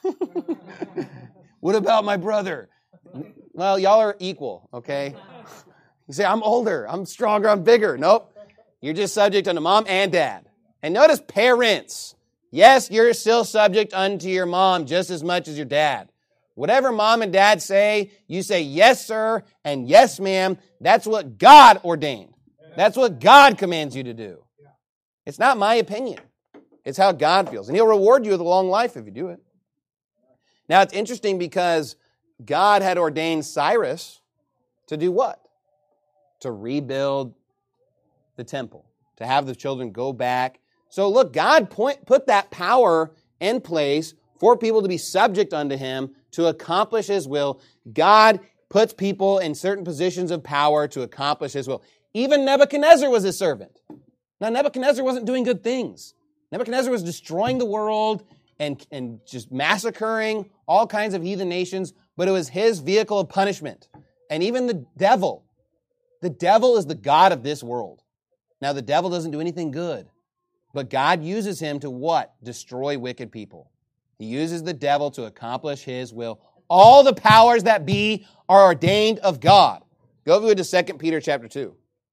What about my brother? Well, y'all are equal, okay? You say, I'm older, I'm stronger, I'm bigger. Nope. You're just subject unto mom and dad. And notice parents. Yes, you're still subject unto your mom just as much as your dad. Whatever mom and dad say, you say yes, sir, and yes, ma'am. That's what God ordained. That's what God commands you to do. It's not my opinion. It's how God feels. And He'll reward you with a long life if you do it. Now, it's interesting because God had ordained Cyrus to do what? To rebuild the temple, to have the children go back. So look, God put that power in place for people to be subject unto Him to accomplish His will. God puts people in certain positions of power to accomplish His will. Even Nebuchadnezzar was His servant. Now, Nebuchadnezzar wasn't doing good things. Nebuchadnezzar was destroying the world and just massacring all kinds of heathen nations, but it was his vehicle of punishment. And even the devil is the god of this world. Now, the devil doesn't do anything good, but God uses him to what? Destroy wicked people. He uses the devil to accomplish His will. All the powers that be are ordained of God. Go over to 2 Peter chapter 2.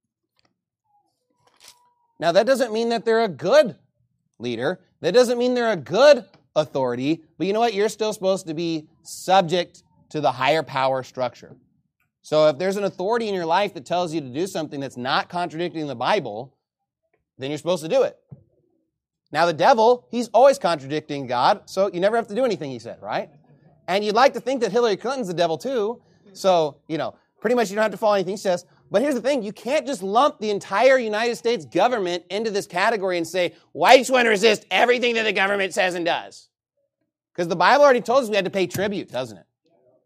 Now, that doesn't mean that they're a good leader. That doesn't mean they're a good authority. But you know what? You're still supposed to be subject to the higher power structure. So if there's an authority in your life that tells you to do something that's not contradicting the Bible, then you're supposed to do it. Now, the devil, he's always contradicting God, so you never have to do anything he said, right? And you'd like to think that Hillary Clinton's the devil too, so, pretty much you don't have to follow anything he says. But here's the thing, you can't just lump the entire United States government into this category and say, well, I just want to resist everything that the government says and does. Because the Bible already told us we had to pay tribute, doesn't it?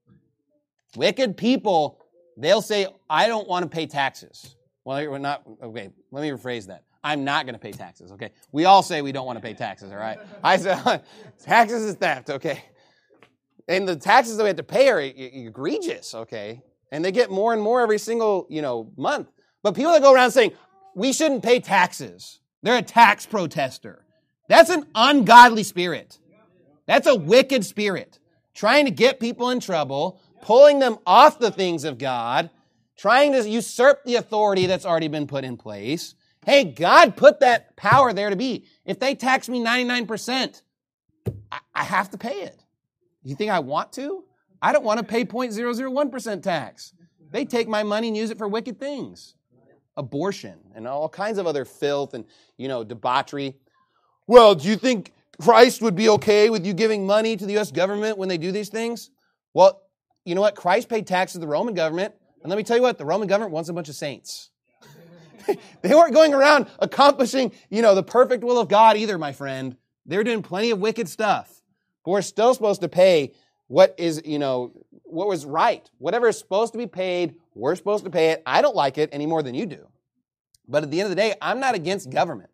Wicked people, they'll say, I don't want to pay taxes. Well, we're not, okay, let me rephrase that. I'm not going to pay taxes, okay? We all say we don't want to pay taxes, all right? I said, taxes is theft, okay? And the taxes that we have to pay are egregious, okay? And they get more and more every single, month. But people that go around saying, we shouldn't pay taxes, they're a tax protester. That's an ungodly spirit. That's a wicked spirit. Trying to get people in trouble, pulling them off the things of God, trying to usurp the authority that's already been put in place. Hey, God put that power there to be. If they tax me 99%, I have to pay it. You think I want to? I don't want to pay 0.001% tax. They take my money and use it for wicked things. Abortion and all kinds of other filth and, debauchery. Well, do you think Christ would be okay with you giving money to the U.S. government when they do these things? Well, you know what? Christ paid taxes to the Roman government. And let me tell you what, the Roman government wants a bunch of saints. They weren't going around accomplishing, the perfect will of God either, my friend. They were doing plenty of wicked stuff. But we're still supposed to pay what is, what was right. Whatever is supposed to be paid, we're supposed to pay it. I don't like it any more than you do. But at the end of the day, I'm not against government.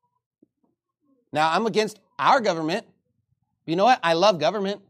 Now, I'm against our government. But you know what? I love government.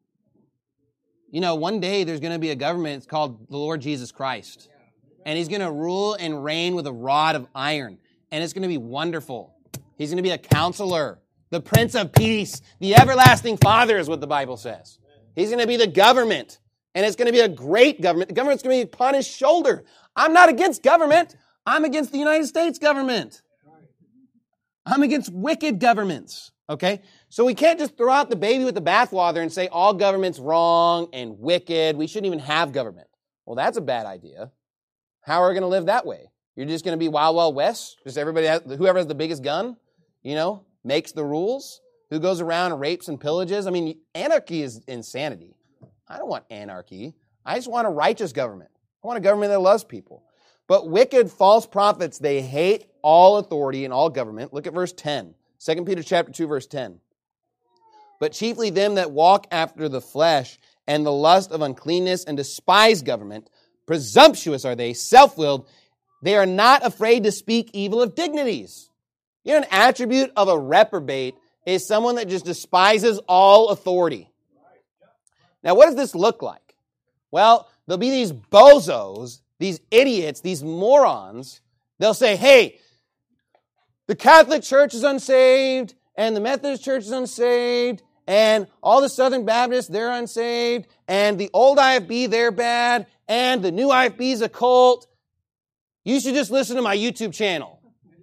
One day there's going to be a government. It's called the Lord Jesus Christ. And He's going to rule and reign with a rod of iron. And it's going to be wonderful. He's going to be a counselor, the Prince of Peace, the everlasting Father is what the Bible says. He's going to be the government. And it's going to be a great government. The government's going to be upon His shoulder. I'm not against government. I'm against the United States government. I'm against wicked governments. Okay? So we can't just throw out the baby with the bathwater and say all government's wrong and wicked. We shouldn't even have government. Well, that's a bad idea. How are we going to live that way? You're just going to be wild, wild west? Just whoever has the biggest gun, makes the rules? Who goes around and rapes and pillages? I mean, anarchy is insanity. I don't want anarchy. I just want a righteous government. I want a government that loves people. But wicked false prophets, they hate all authority and all government. Look at verse 10. 2 Peter chapter 2, verse 10. But chiefly them that walk after the flesh and the lust of uncleanness and despise government, presumptuous are they, self-willed. They are not afraid to speak evil of dignities. An attribute of a reprobate is someone that just despises all authority. Now, what does this look like? Well, there'll be these bozos these idiots, these morons, they'll say, hey, the Catholic Church is unsaved, and the Methodist Church is unsaved, and all the Southern Baptists, they're unsaved, and the old IFB, they're bad, and the new IFB is a cult. You should just listen to my YouTube channel.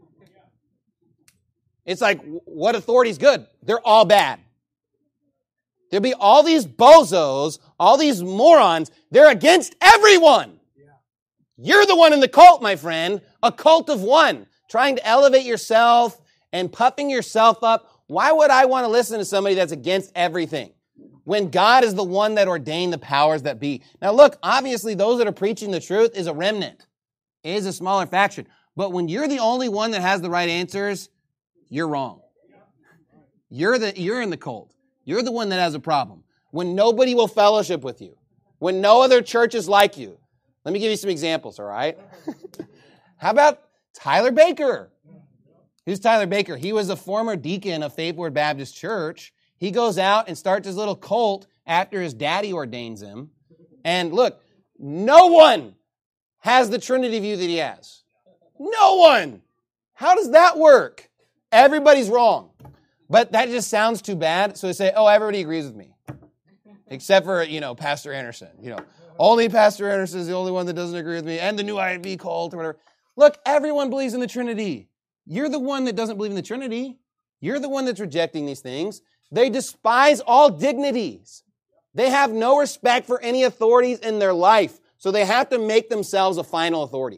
It's like, what authority's good? They're all bad. There'll be all these bozos, all these morons, they're against everyone. You're the one in the cult, my friend, a cult of one, trying to elevate yourself and puffing yourself up. Why would I want to listen to somebody that's against everything when God is the one that ordained the powers that be? Now look, obviously those that are preaching the truth is a remnant. It is a smaller faction. But when you're the only one that has the right answers, you're wrong. You're in the cult. You're the one that has a problem. When nobody will fellowship with you. When no other church is like you. Let me give you some examples, all right? How about Tyler Baker? Who's Tyler Baker? He was a former deacon of Faith Word Baptist Church. He goes out and starts his little cult after his daddy ordains him. And look, no one has the Trinity view that he has. No one. How does that work? Everybody's wrong. But that just sounds too bad. So they say, oh, everybody agrees with me. Except for, Pastor Anderson. Only Pastor Anderson is the only one that doesn't agree with me. And the new IFB cult or whatever. Look, everyone believes in the Trinity. You're the one that doesn't believe in the Trinity. You're the one that's rejecting these things. They despise all dignities. They have no respect for any authorities in their life. So they have to make themselves a final authority.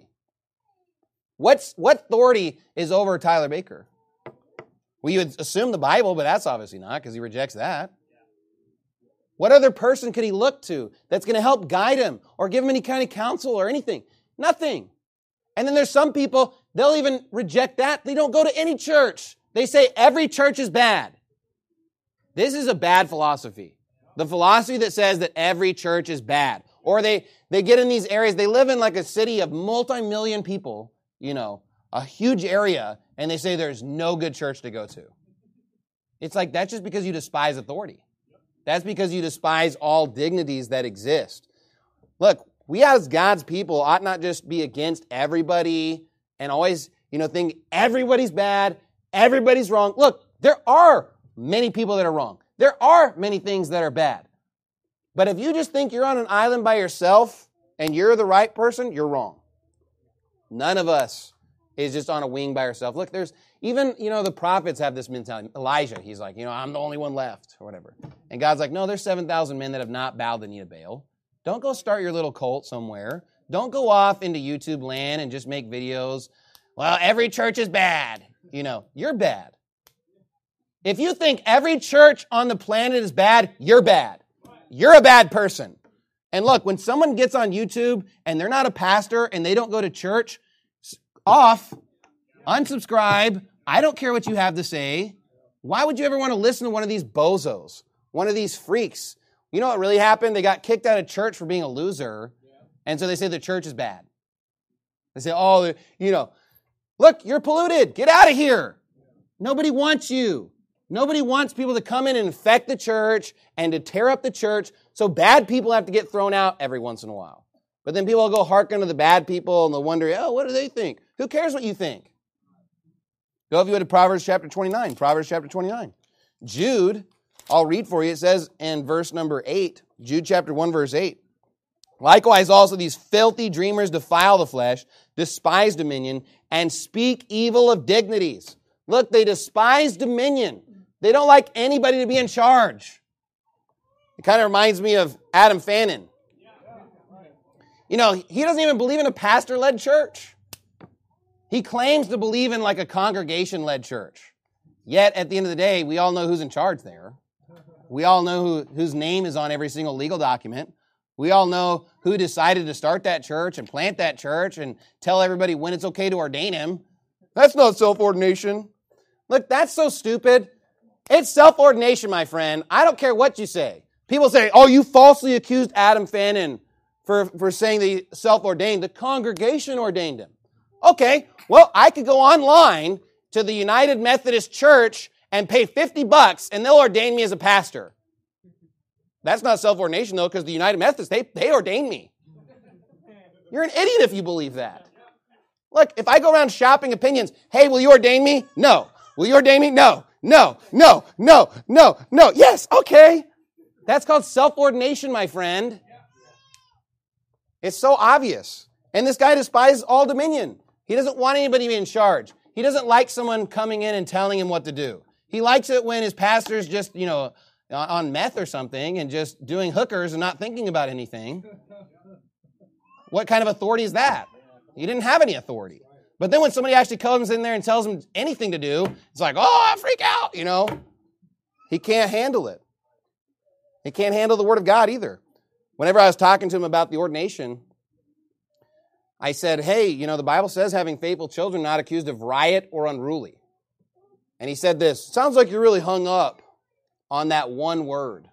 What authority is over Tyler Baker? Well, you would assume the Bible, but that's obviously not because he rejects that. What other person could he look to that's going to help guide him or give him any kind of counsel or anything? Nothing. And then there's some people, they'll even reject that. They don't go to any church. They say every church is bad. This is a bad philosophy. The philosophy that says that every church is bad. Or they get in these areas, they live in like a city of multi-million people, a huge area, and they say there's no good church to go to. It's like, that's just because you despise authority. That's because you despise all dignities that exist. Look, we as God's people ought not just be against everybody and always, think everybody's bad, everybody's wrong. Look, there are many people that are wrong. There are many things that are bad. But if you just think you're on an island by yourself and you're the right person, you're wrong. None of us is just on a wing by herself. Look, there's even, the prophets have this mentality. Elijah, he's like, I'm the only one left or whatever. And God's like, no, there's 7,000 men that have not bowed the knee to Baal. Don't go start your little cult somewhere. Don't go off into YouTube land and just make videos. Well, every church is bad. You're bad. If you think every church on the planet is bad, you're bad. You're a bad person. And look, when someone gets on YouTube and they're not a pastor and they don't go to church, unsubscribe. I don't care what you have to say. Why would you ever want to listen to one of these bozos, one of these freaks? You know what really happened? They got kicked out of church for being a loser, and so they say the church is bad. They say, look, you're polluted. Get out of here. Nobody wants you. Nobody wants people to come in and infect the church and to tear up the church, so bad people have to get thrown out every once in a while. But then people will go hearken to the bad people and they'll wonder, what do they think? Who cares what you think? Go if you go to Proverbs chapter 29. Proverbs chapter 29. Jude, I'll read for you. It says in verse number 8, Jude chapter 1, verse 8. Likewise also these filthy dreamers defile the flesh, despise dominion, and speak evil of dignities. Look, they despise dominion. They don't like anybody to be in charge. It kind of reminds me of Adam Fannin. He doesn't even believe in a pastor-led church. He claims to believe in like a congregation-led church. Yet, at the end of the day, we all know who's in charge there. We all know whose name is on every single legal document. We all know who decided to start that church and plant that church and tell everybody when it's okay to ordain him. That's not self-ordination. Look, that's so stupid. It's self-ordination, my friend. I don't care what you say. People say, you falsely accused Adam Fannin for saying that he self-ordained. The congregation ordained him. Okay, well, I could go online to the United Methodist Church and pay $50 and they'll ordain me as a pastor. That's not self-ordination though, because the United Methodists, they ordain me. You're an idiot if you believe that. Look, if I go around shopping opinions, hey, will you ordain me? No. Will you ordain me? No. No. No. No. No. No. Yes. Okay. That's called self-ordination, my friend. It's so obvious. And this guy despises all dominion. He doesn't want anybody to be in charge. He doesn't like someone coming in and telling him what to do. He likes it when his pastor's just, on meth or something and just doing hookers and not thinking about anything. What kind of authority is that? He didn't have any authority. But then when somebody actually comes in there and tells him anything to do, it's like, oh, I freak out, He can't handle it. He can't handle the Word of God either. Whenever I was talking to him about the ordination, I said, hey, the Bible says having faithful children not accused of riot or unruly. And he said this, sounds like you're really hung up on that one word.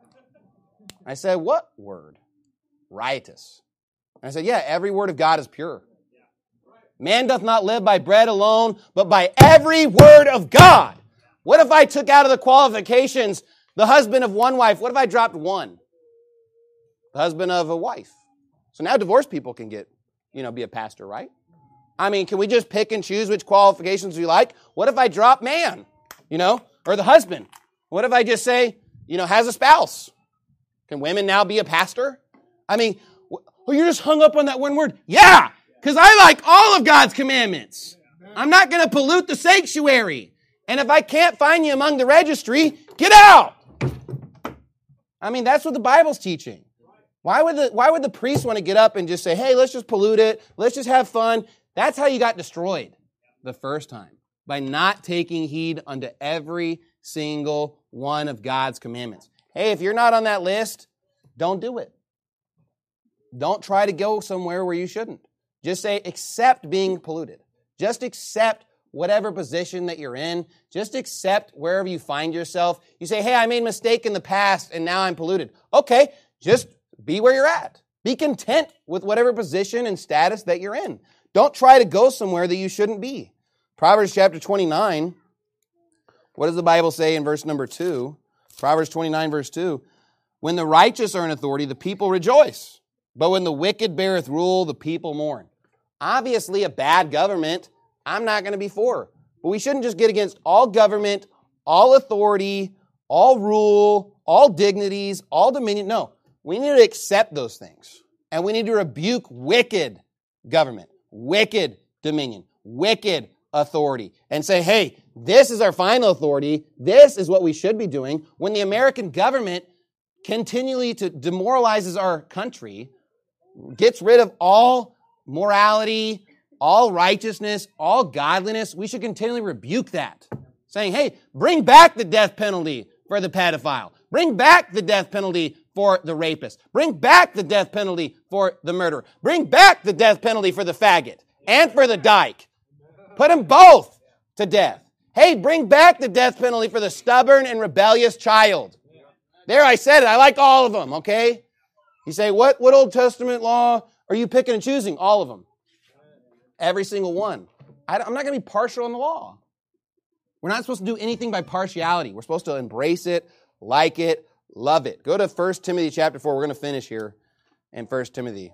I said, what word? Riotous. And I said, yeah, every word of God is pure. Man doth not live by bread alone, but by every word of God. What if I took out of the qualifications the husband of one wife? What if I dropped one? The husband of a wife. So now divorced people can get, be a pastor, right? I mean, can we just pick and choose which qualifications we like? What if I drop man, or the husband? What if I just say, has a spouse? Can women now be a pastor? I mean, well, you're just hung up on that one word. Yeah, because I like all of God's commandments. I'm not going to pollute the sanctuary. And if I can't find you among the registry, get out. I mean, that's what the Bible's teaching. Why would the priest want to get up and just say, hey, let's just pollute it. Let's just have fun. That's how you got destroyed the first time, by not taking heed unto every single one of God's commandments. Hey, if you're not on that list, don't do it. Don't try to go somewhere where you shouldn't. Just say, accept being polluted. Just accept whatever position that you're in. Just accept wherever you find yourself. You say, hey, I made a mistake in the past and now I'm polluted. Okay, just be where you're at. Be content with whatever position and status that you're in. Don't try to go somewhere that you shouldn't be. Proverbs chapter 29, what does the Bible say in verse number 2? Proverbs 29, verse 2. When the righteous are in authority, the people rejoice. But when the wicked beareth rule, the people mourn. Obviously, a bad government, I'm not going to be for. But we shouldn't just get against all government, all authority, all rule, all dignities, all dominion. No, we need to accept those things. And we need to rebuke wicked government, wicked dominion, wicked authority. And say, hey, this is our final authority. This is what we should be doing. When the American government continually demoralizes our country, gets rid of all morality, all righteousness, all godliness, we should continually rebuke that. Saying, hey, bring back the death penalty for the pedophile. Bring back the death penalty for the rapist. Bring back the death penalty for the murderer. Bring back the death penalty for the faggot and for the dyke. Put them both to death. Hey, bring back the death penalty for the stubborn and rebellious child. There, I said it. I like all of them, okay? You say, what Old Testament law are you picking and choosing? All of them. Every single one. I'm not going to be partial on the law. We're not supposed to do anything by partiality. We're supposed to embrace it, like it, love it. Go to 1 Timothy chapter 4. We're going to finish here in 1 Timothy.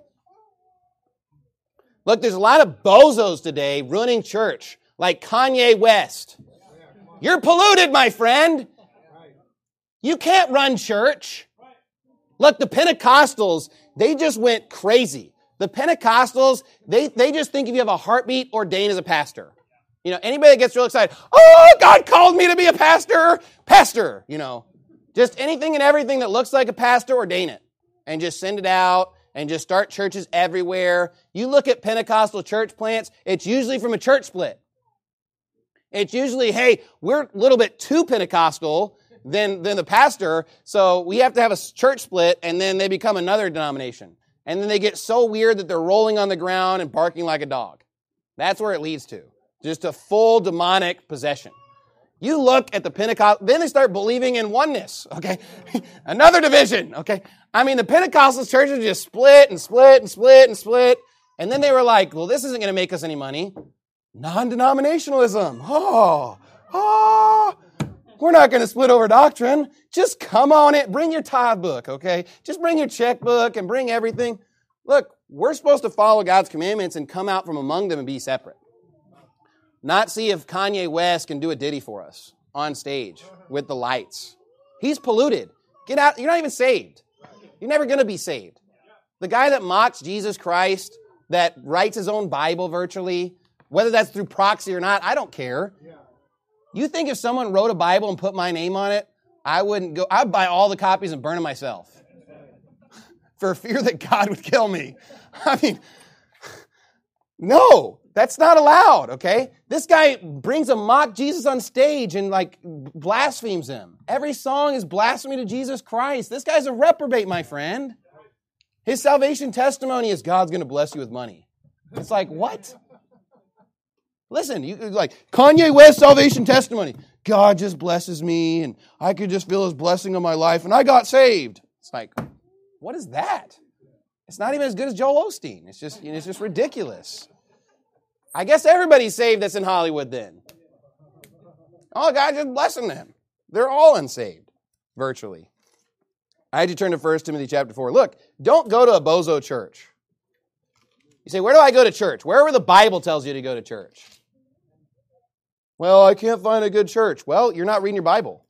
Look, there's a lot of bozos today ruining church, like Kanye West. You're polluted, my friend. You can't run church. Look, the Pentecostals, they just went crazy. The Pentecostals, they just think if you have a heartbeat, ordain as a pastor. Anybody that gets real excited, oh, God called me to be a pastor. Pastor, just anything and everything that looks like a pastor, ordain it. And just send it out and just start churches everywhere. You look at Pentecostal church plants, it's usually from a church split. It's usually, hey, we're a little bit too Pentecostal than the pastor, so we have to have a church split, and then they become another denomination. And then they get so weird that they're rolling on the ground and barking like a dog. That's where it leads to. Just a full demonic possession. You look at the Pentecost, then they start believing in oneness, okay? Another division, okay? I mean, the Pentecostal churches just split and split and split and split. And then they were like, well, this isn't going to make us any money. Non-denominationalism. We're not going to split over doctrine. Just come on it. Bring your tithe book, okay? Just bring your checkbook and bring everything. Look, we're supposed to follow God's commandments and come out from among them and be separate. Not see if Kanye West can do a ditty for us on stage with the lights. He's polluted. Get out. You're not even saved. You're never going to be saved. The guy that mocks Jesus Christ, that writes his own Bible virtually, whether that's through proxy or not, I don't care. You think if someone wrote a Bible and put my name on it, I wouldn't go. I'd buy all the copies and burn them myself for fear that God would kill me. I mean, no, that's not allowed, okay? This guy brings a mock Jesus on stage and like blasphemes him. Every song is blasphemy to Jesus Christ. This guy's a reprobate, my friend. His salvation testimony is God's going to bless you with money. It's like, what? Listen, you like Kanye West salvation testimony. God just blesses me and I could just feel his blessing on my life and I got saved. It's like, what is that? It's not even as good as Joel Osteen. It's just ridiculous. I guess everybody's saved that's in Hollywood then. Oh, God just blessing them. They're all unsaved, virtually. I had to turn to 1 Timothy chapter 4. Look, don't go to a bozo church. You say, where do I go to church? Wherever the Bible tells you to go to church. Well, I can't find a good church. Well, you're not reading your Bible.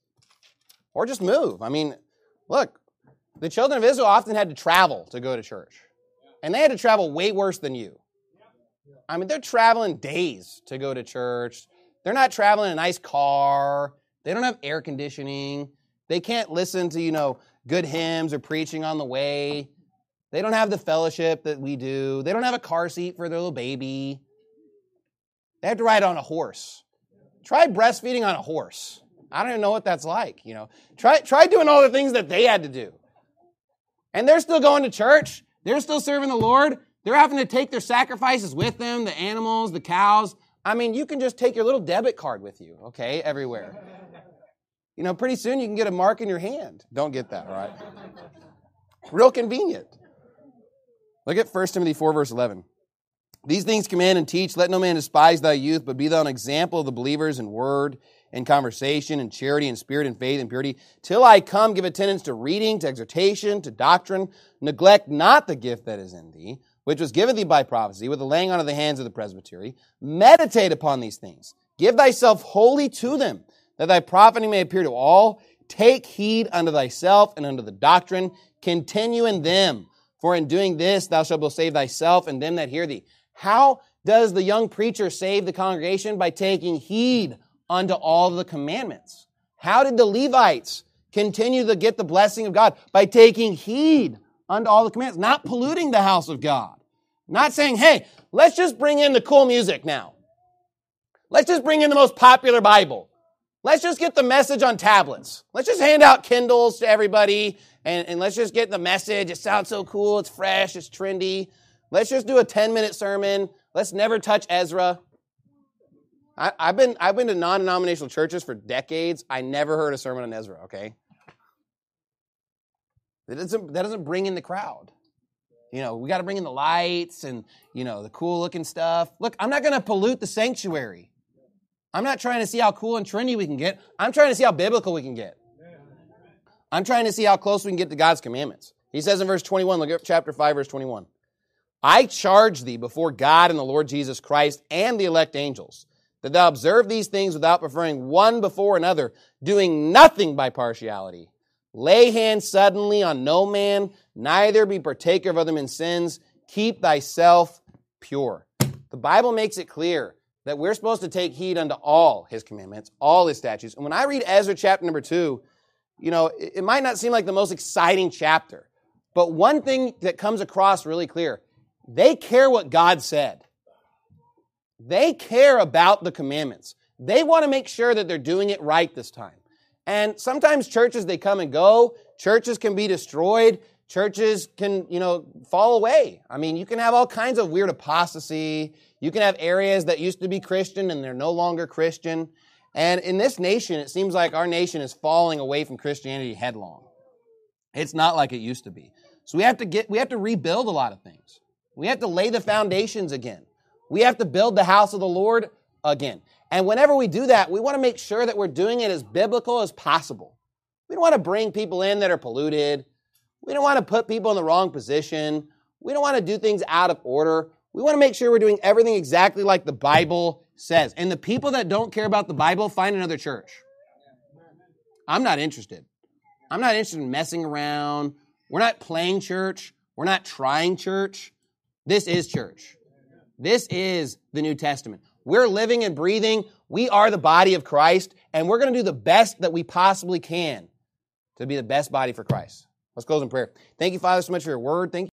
Or just move. I mean, look, the children of Israel often had to travel to go to church. And they had to travel way worse than you. I mean, they're traveling days to go to church. They're not traveling in a nice car. They don't have air conditioning. They can't listen to, good hymns or preaching on the way. They don't have the fellowship that we do. They don't have a car seat for their little baby. They have to ride on a horse. Try breastfeeding on a horse. I don't even know what that's like, Try doing all the things that they had to do. And they're still going to church. They're still serving the Lord. They're having to take their sacrifices with them, the animals, the cows. I mean, you can just take your little debit card with you, okay, everywhere. Pretty soon you can get a mark in your hand. Don't get that, all right? Real convenient. Look at 1 Timothy 4, verse 11. These things command and teach. Let no man despise thy youth, but be thou an example of the believers in word, in conversation, in charity, in spirit, in faith, in purity. Till I come, give attendance to reading, to exhortation, to doctrine. Neglect not the gift that is in thee, which was given thee by prophecy, with the laying on of the hands of the presbytery. Meditate upon these things. Give thyself wholly to them, that thy profiting may appear to all. Take heed unto thyself and unto the doctrine. Continue in them. For in doing this, thou shalt both save thyself and them that hear thee. How does the young preacher save the congregation? By taking heed unto all the commandments. How did the Levites continue to get the blessing of God? By taking heed unto all the commandments, not polluting the house of God. Not saying, hey, let's just bring in the cool music now. Let's just bring in the most popular Bible. Let's just get the message on tablets. Let's just hand out Kindles to everybody and let's just get the message. It sounds so cool. It's fresh. It's trendy. Let's just do a 10-minute sermon. Let's never touch Ezra. I've been to non-denominational churches for decades. I never heard a sermon on Ezra, okay? That doesn't bring in the crowd. We got to bring in the lights and, the cool-looking stuff. Look, I'm not going to pollute the sanctuary. I'm not trying to see how cool and trendy we can get. I'm trying to see how biblical we can get. I'm trying to see how close we can get to God's commandments. He says in verse 21, look at chapter 5, verse 21. I charge thee before God and the Lord Jesus Christ and the elect angels, that thou observe these things without preferring one before another, doing nothing by partiality. Lay hands suddenly on no man, neither be partaker of other men's sins. Keep thyself pure. The Bible makes it clear that we're supposed to take heed unto all his commandments, all his statutes. And when I read Ezra chapter number 2, it might not seem like the most exciting chapter, but one thing that comes across really clear, they care what God said. They care about the commandments. They want to make sure that they're doing it right this time. And sometimes churches, they come and go. Churches can be destroyed. Churches can, fall away. I mean, you can have all kinds of weird apostasy. You can have areas that used to be Christian and they're no longer Christian. And in this nation, it seems like our nation is falling away from Christianity headlong. It's not like it used to be. So we have to rebuild a lot of things. We have to lay the foundations again. We have to build the house of the Lord again. And whenever we do that, we want to make sure that we're doing it as biblical as possible. We don't want to bring people in that are polluted. We don't want to put people in the wrong position. We don't want to do things out of order. We want to make sure we're doing everything exactly like the Bible says. And the people that don't care about the Bible, find another church. I'm not interested. I'm not interested in messing around. We're not playing church. We're not trying church. This is church. This is the New Testament. We're living and breathing. We are the body of Christ, and we're going to do the best that we possibly can to be the best body for Christ. Let's close in prayer. Thank you, Father, so much for your word. Thank you.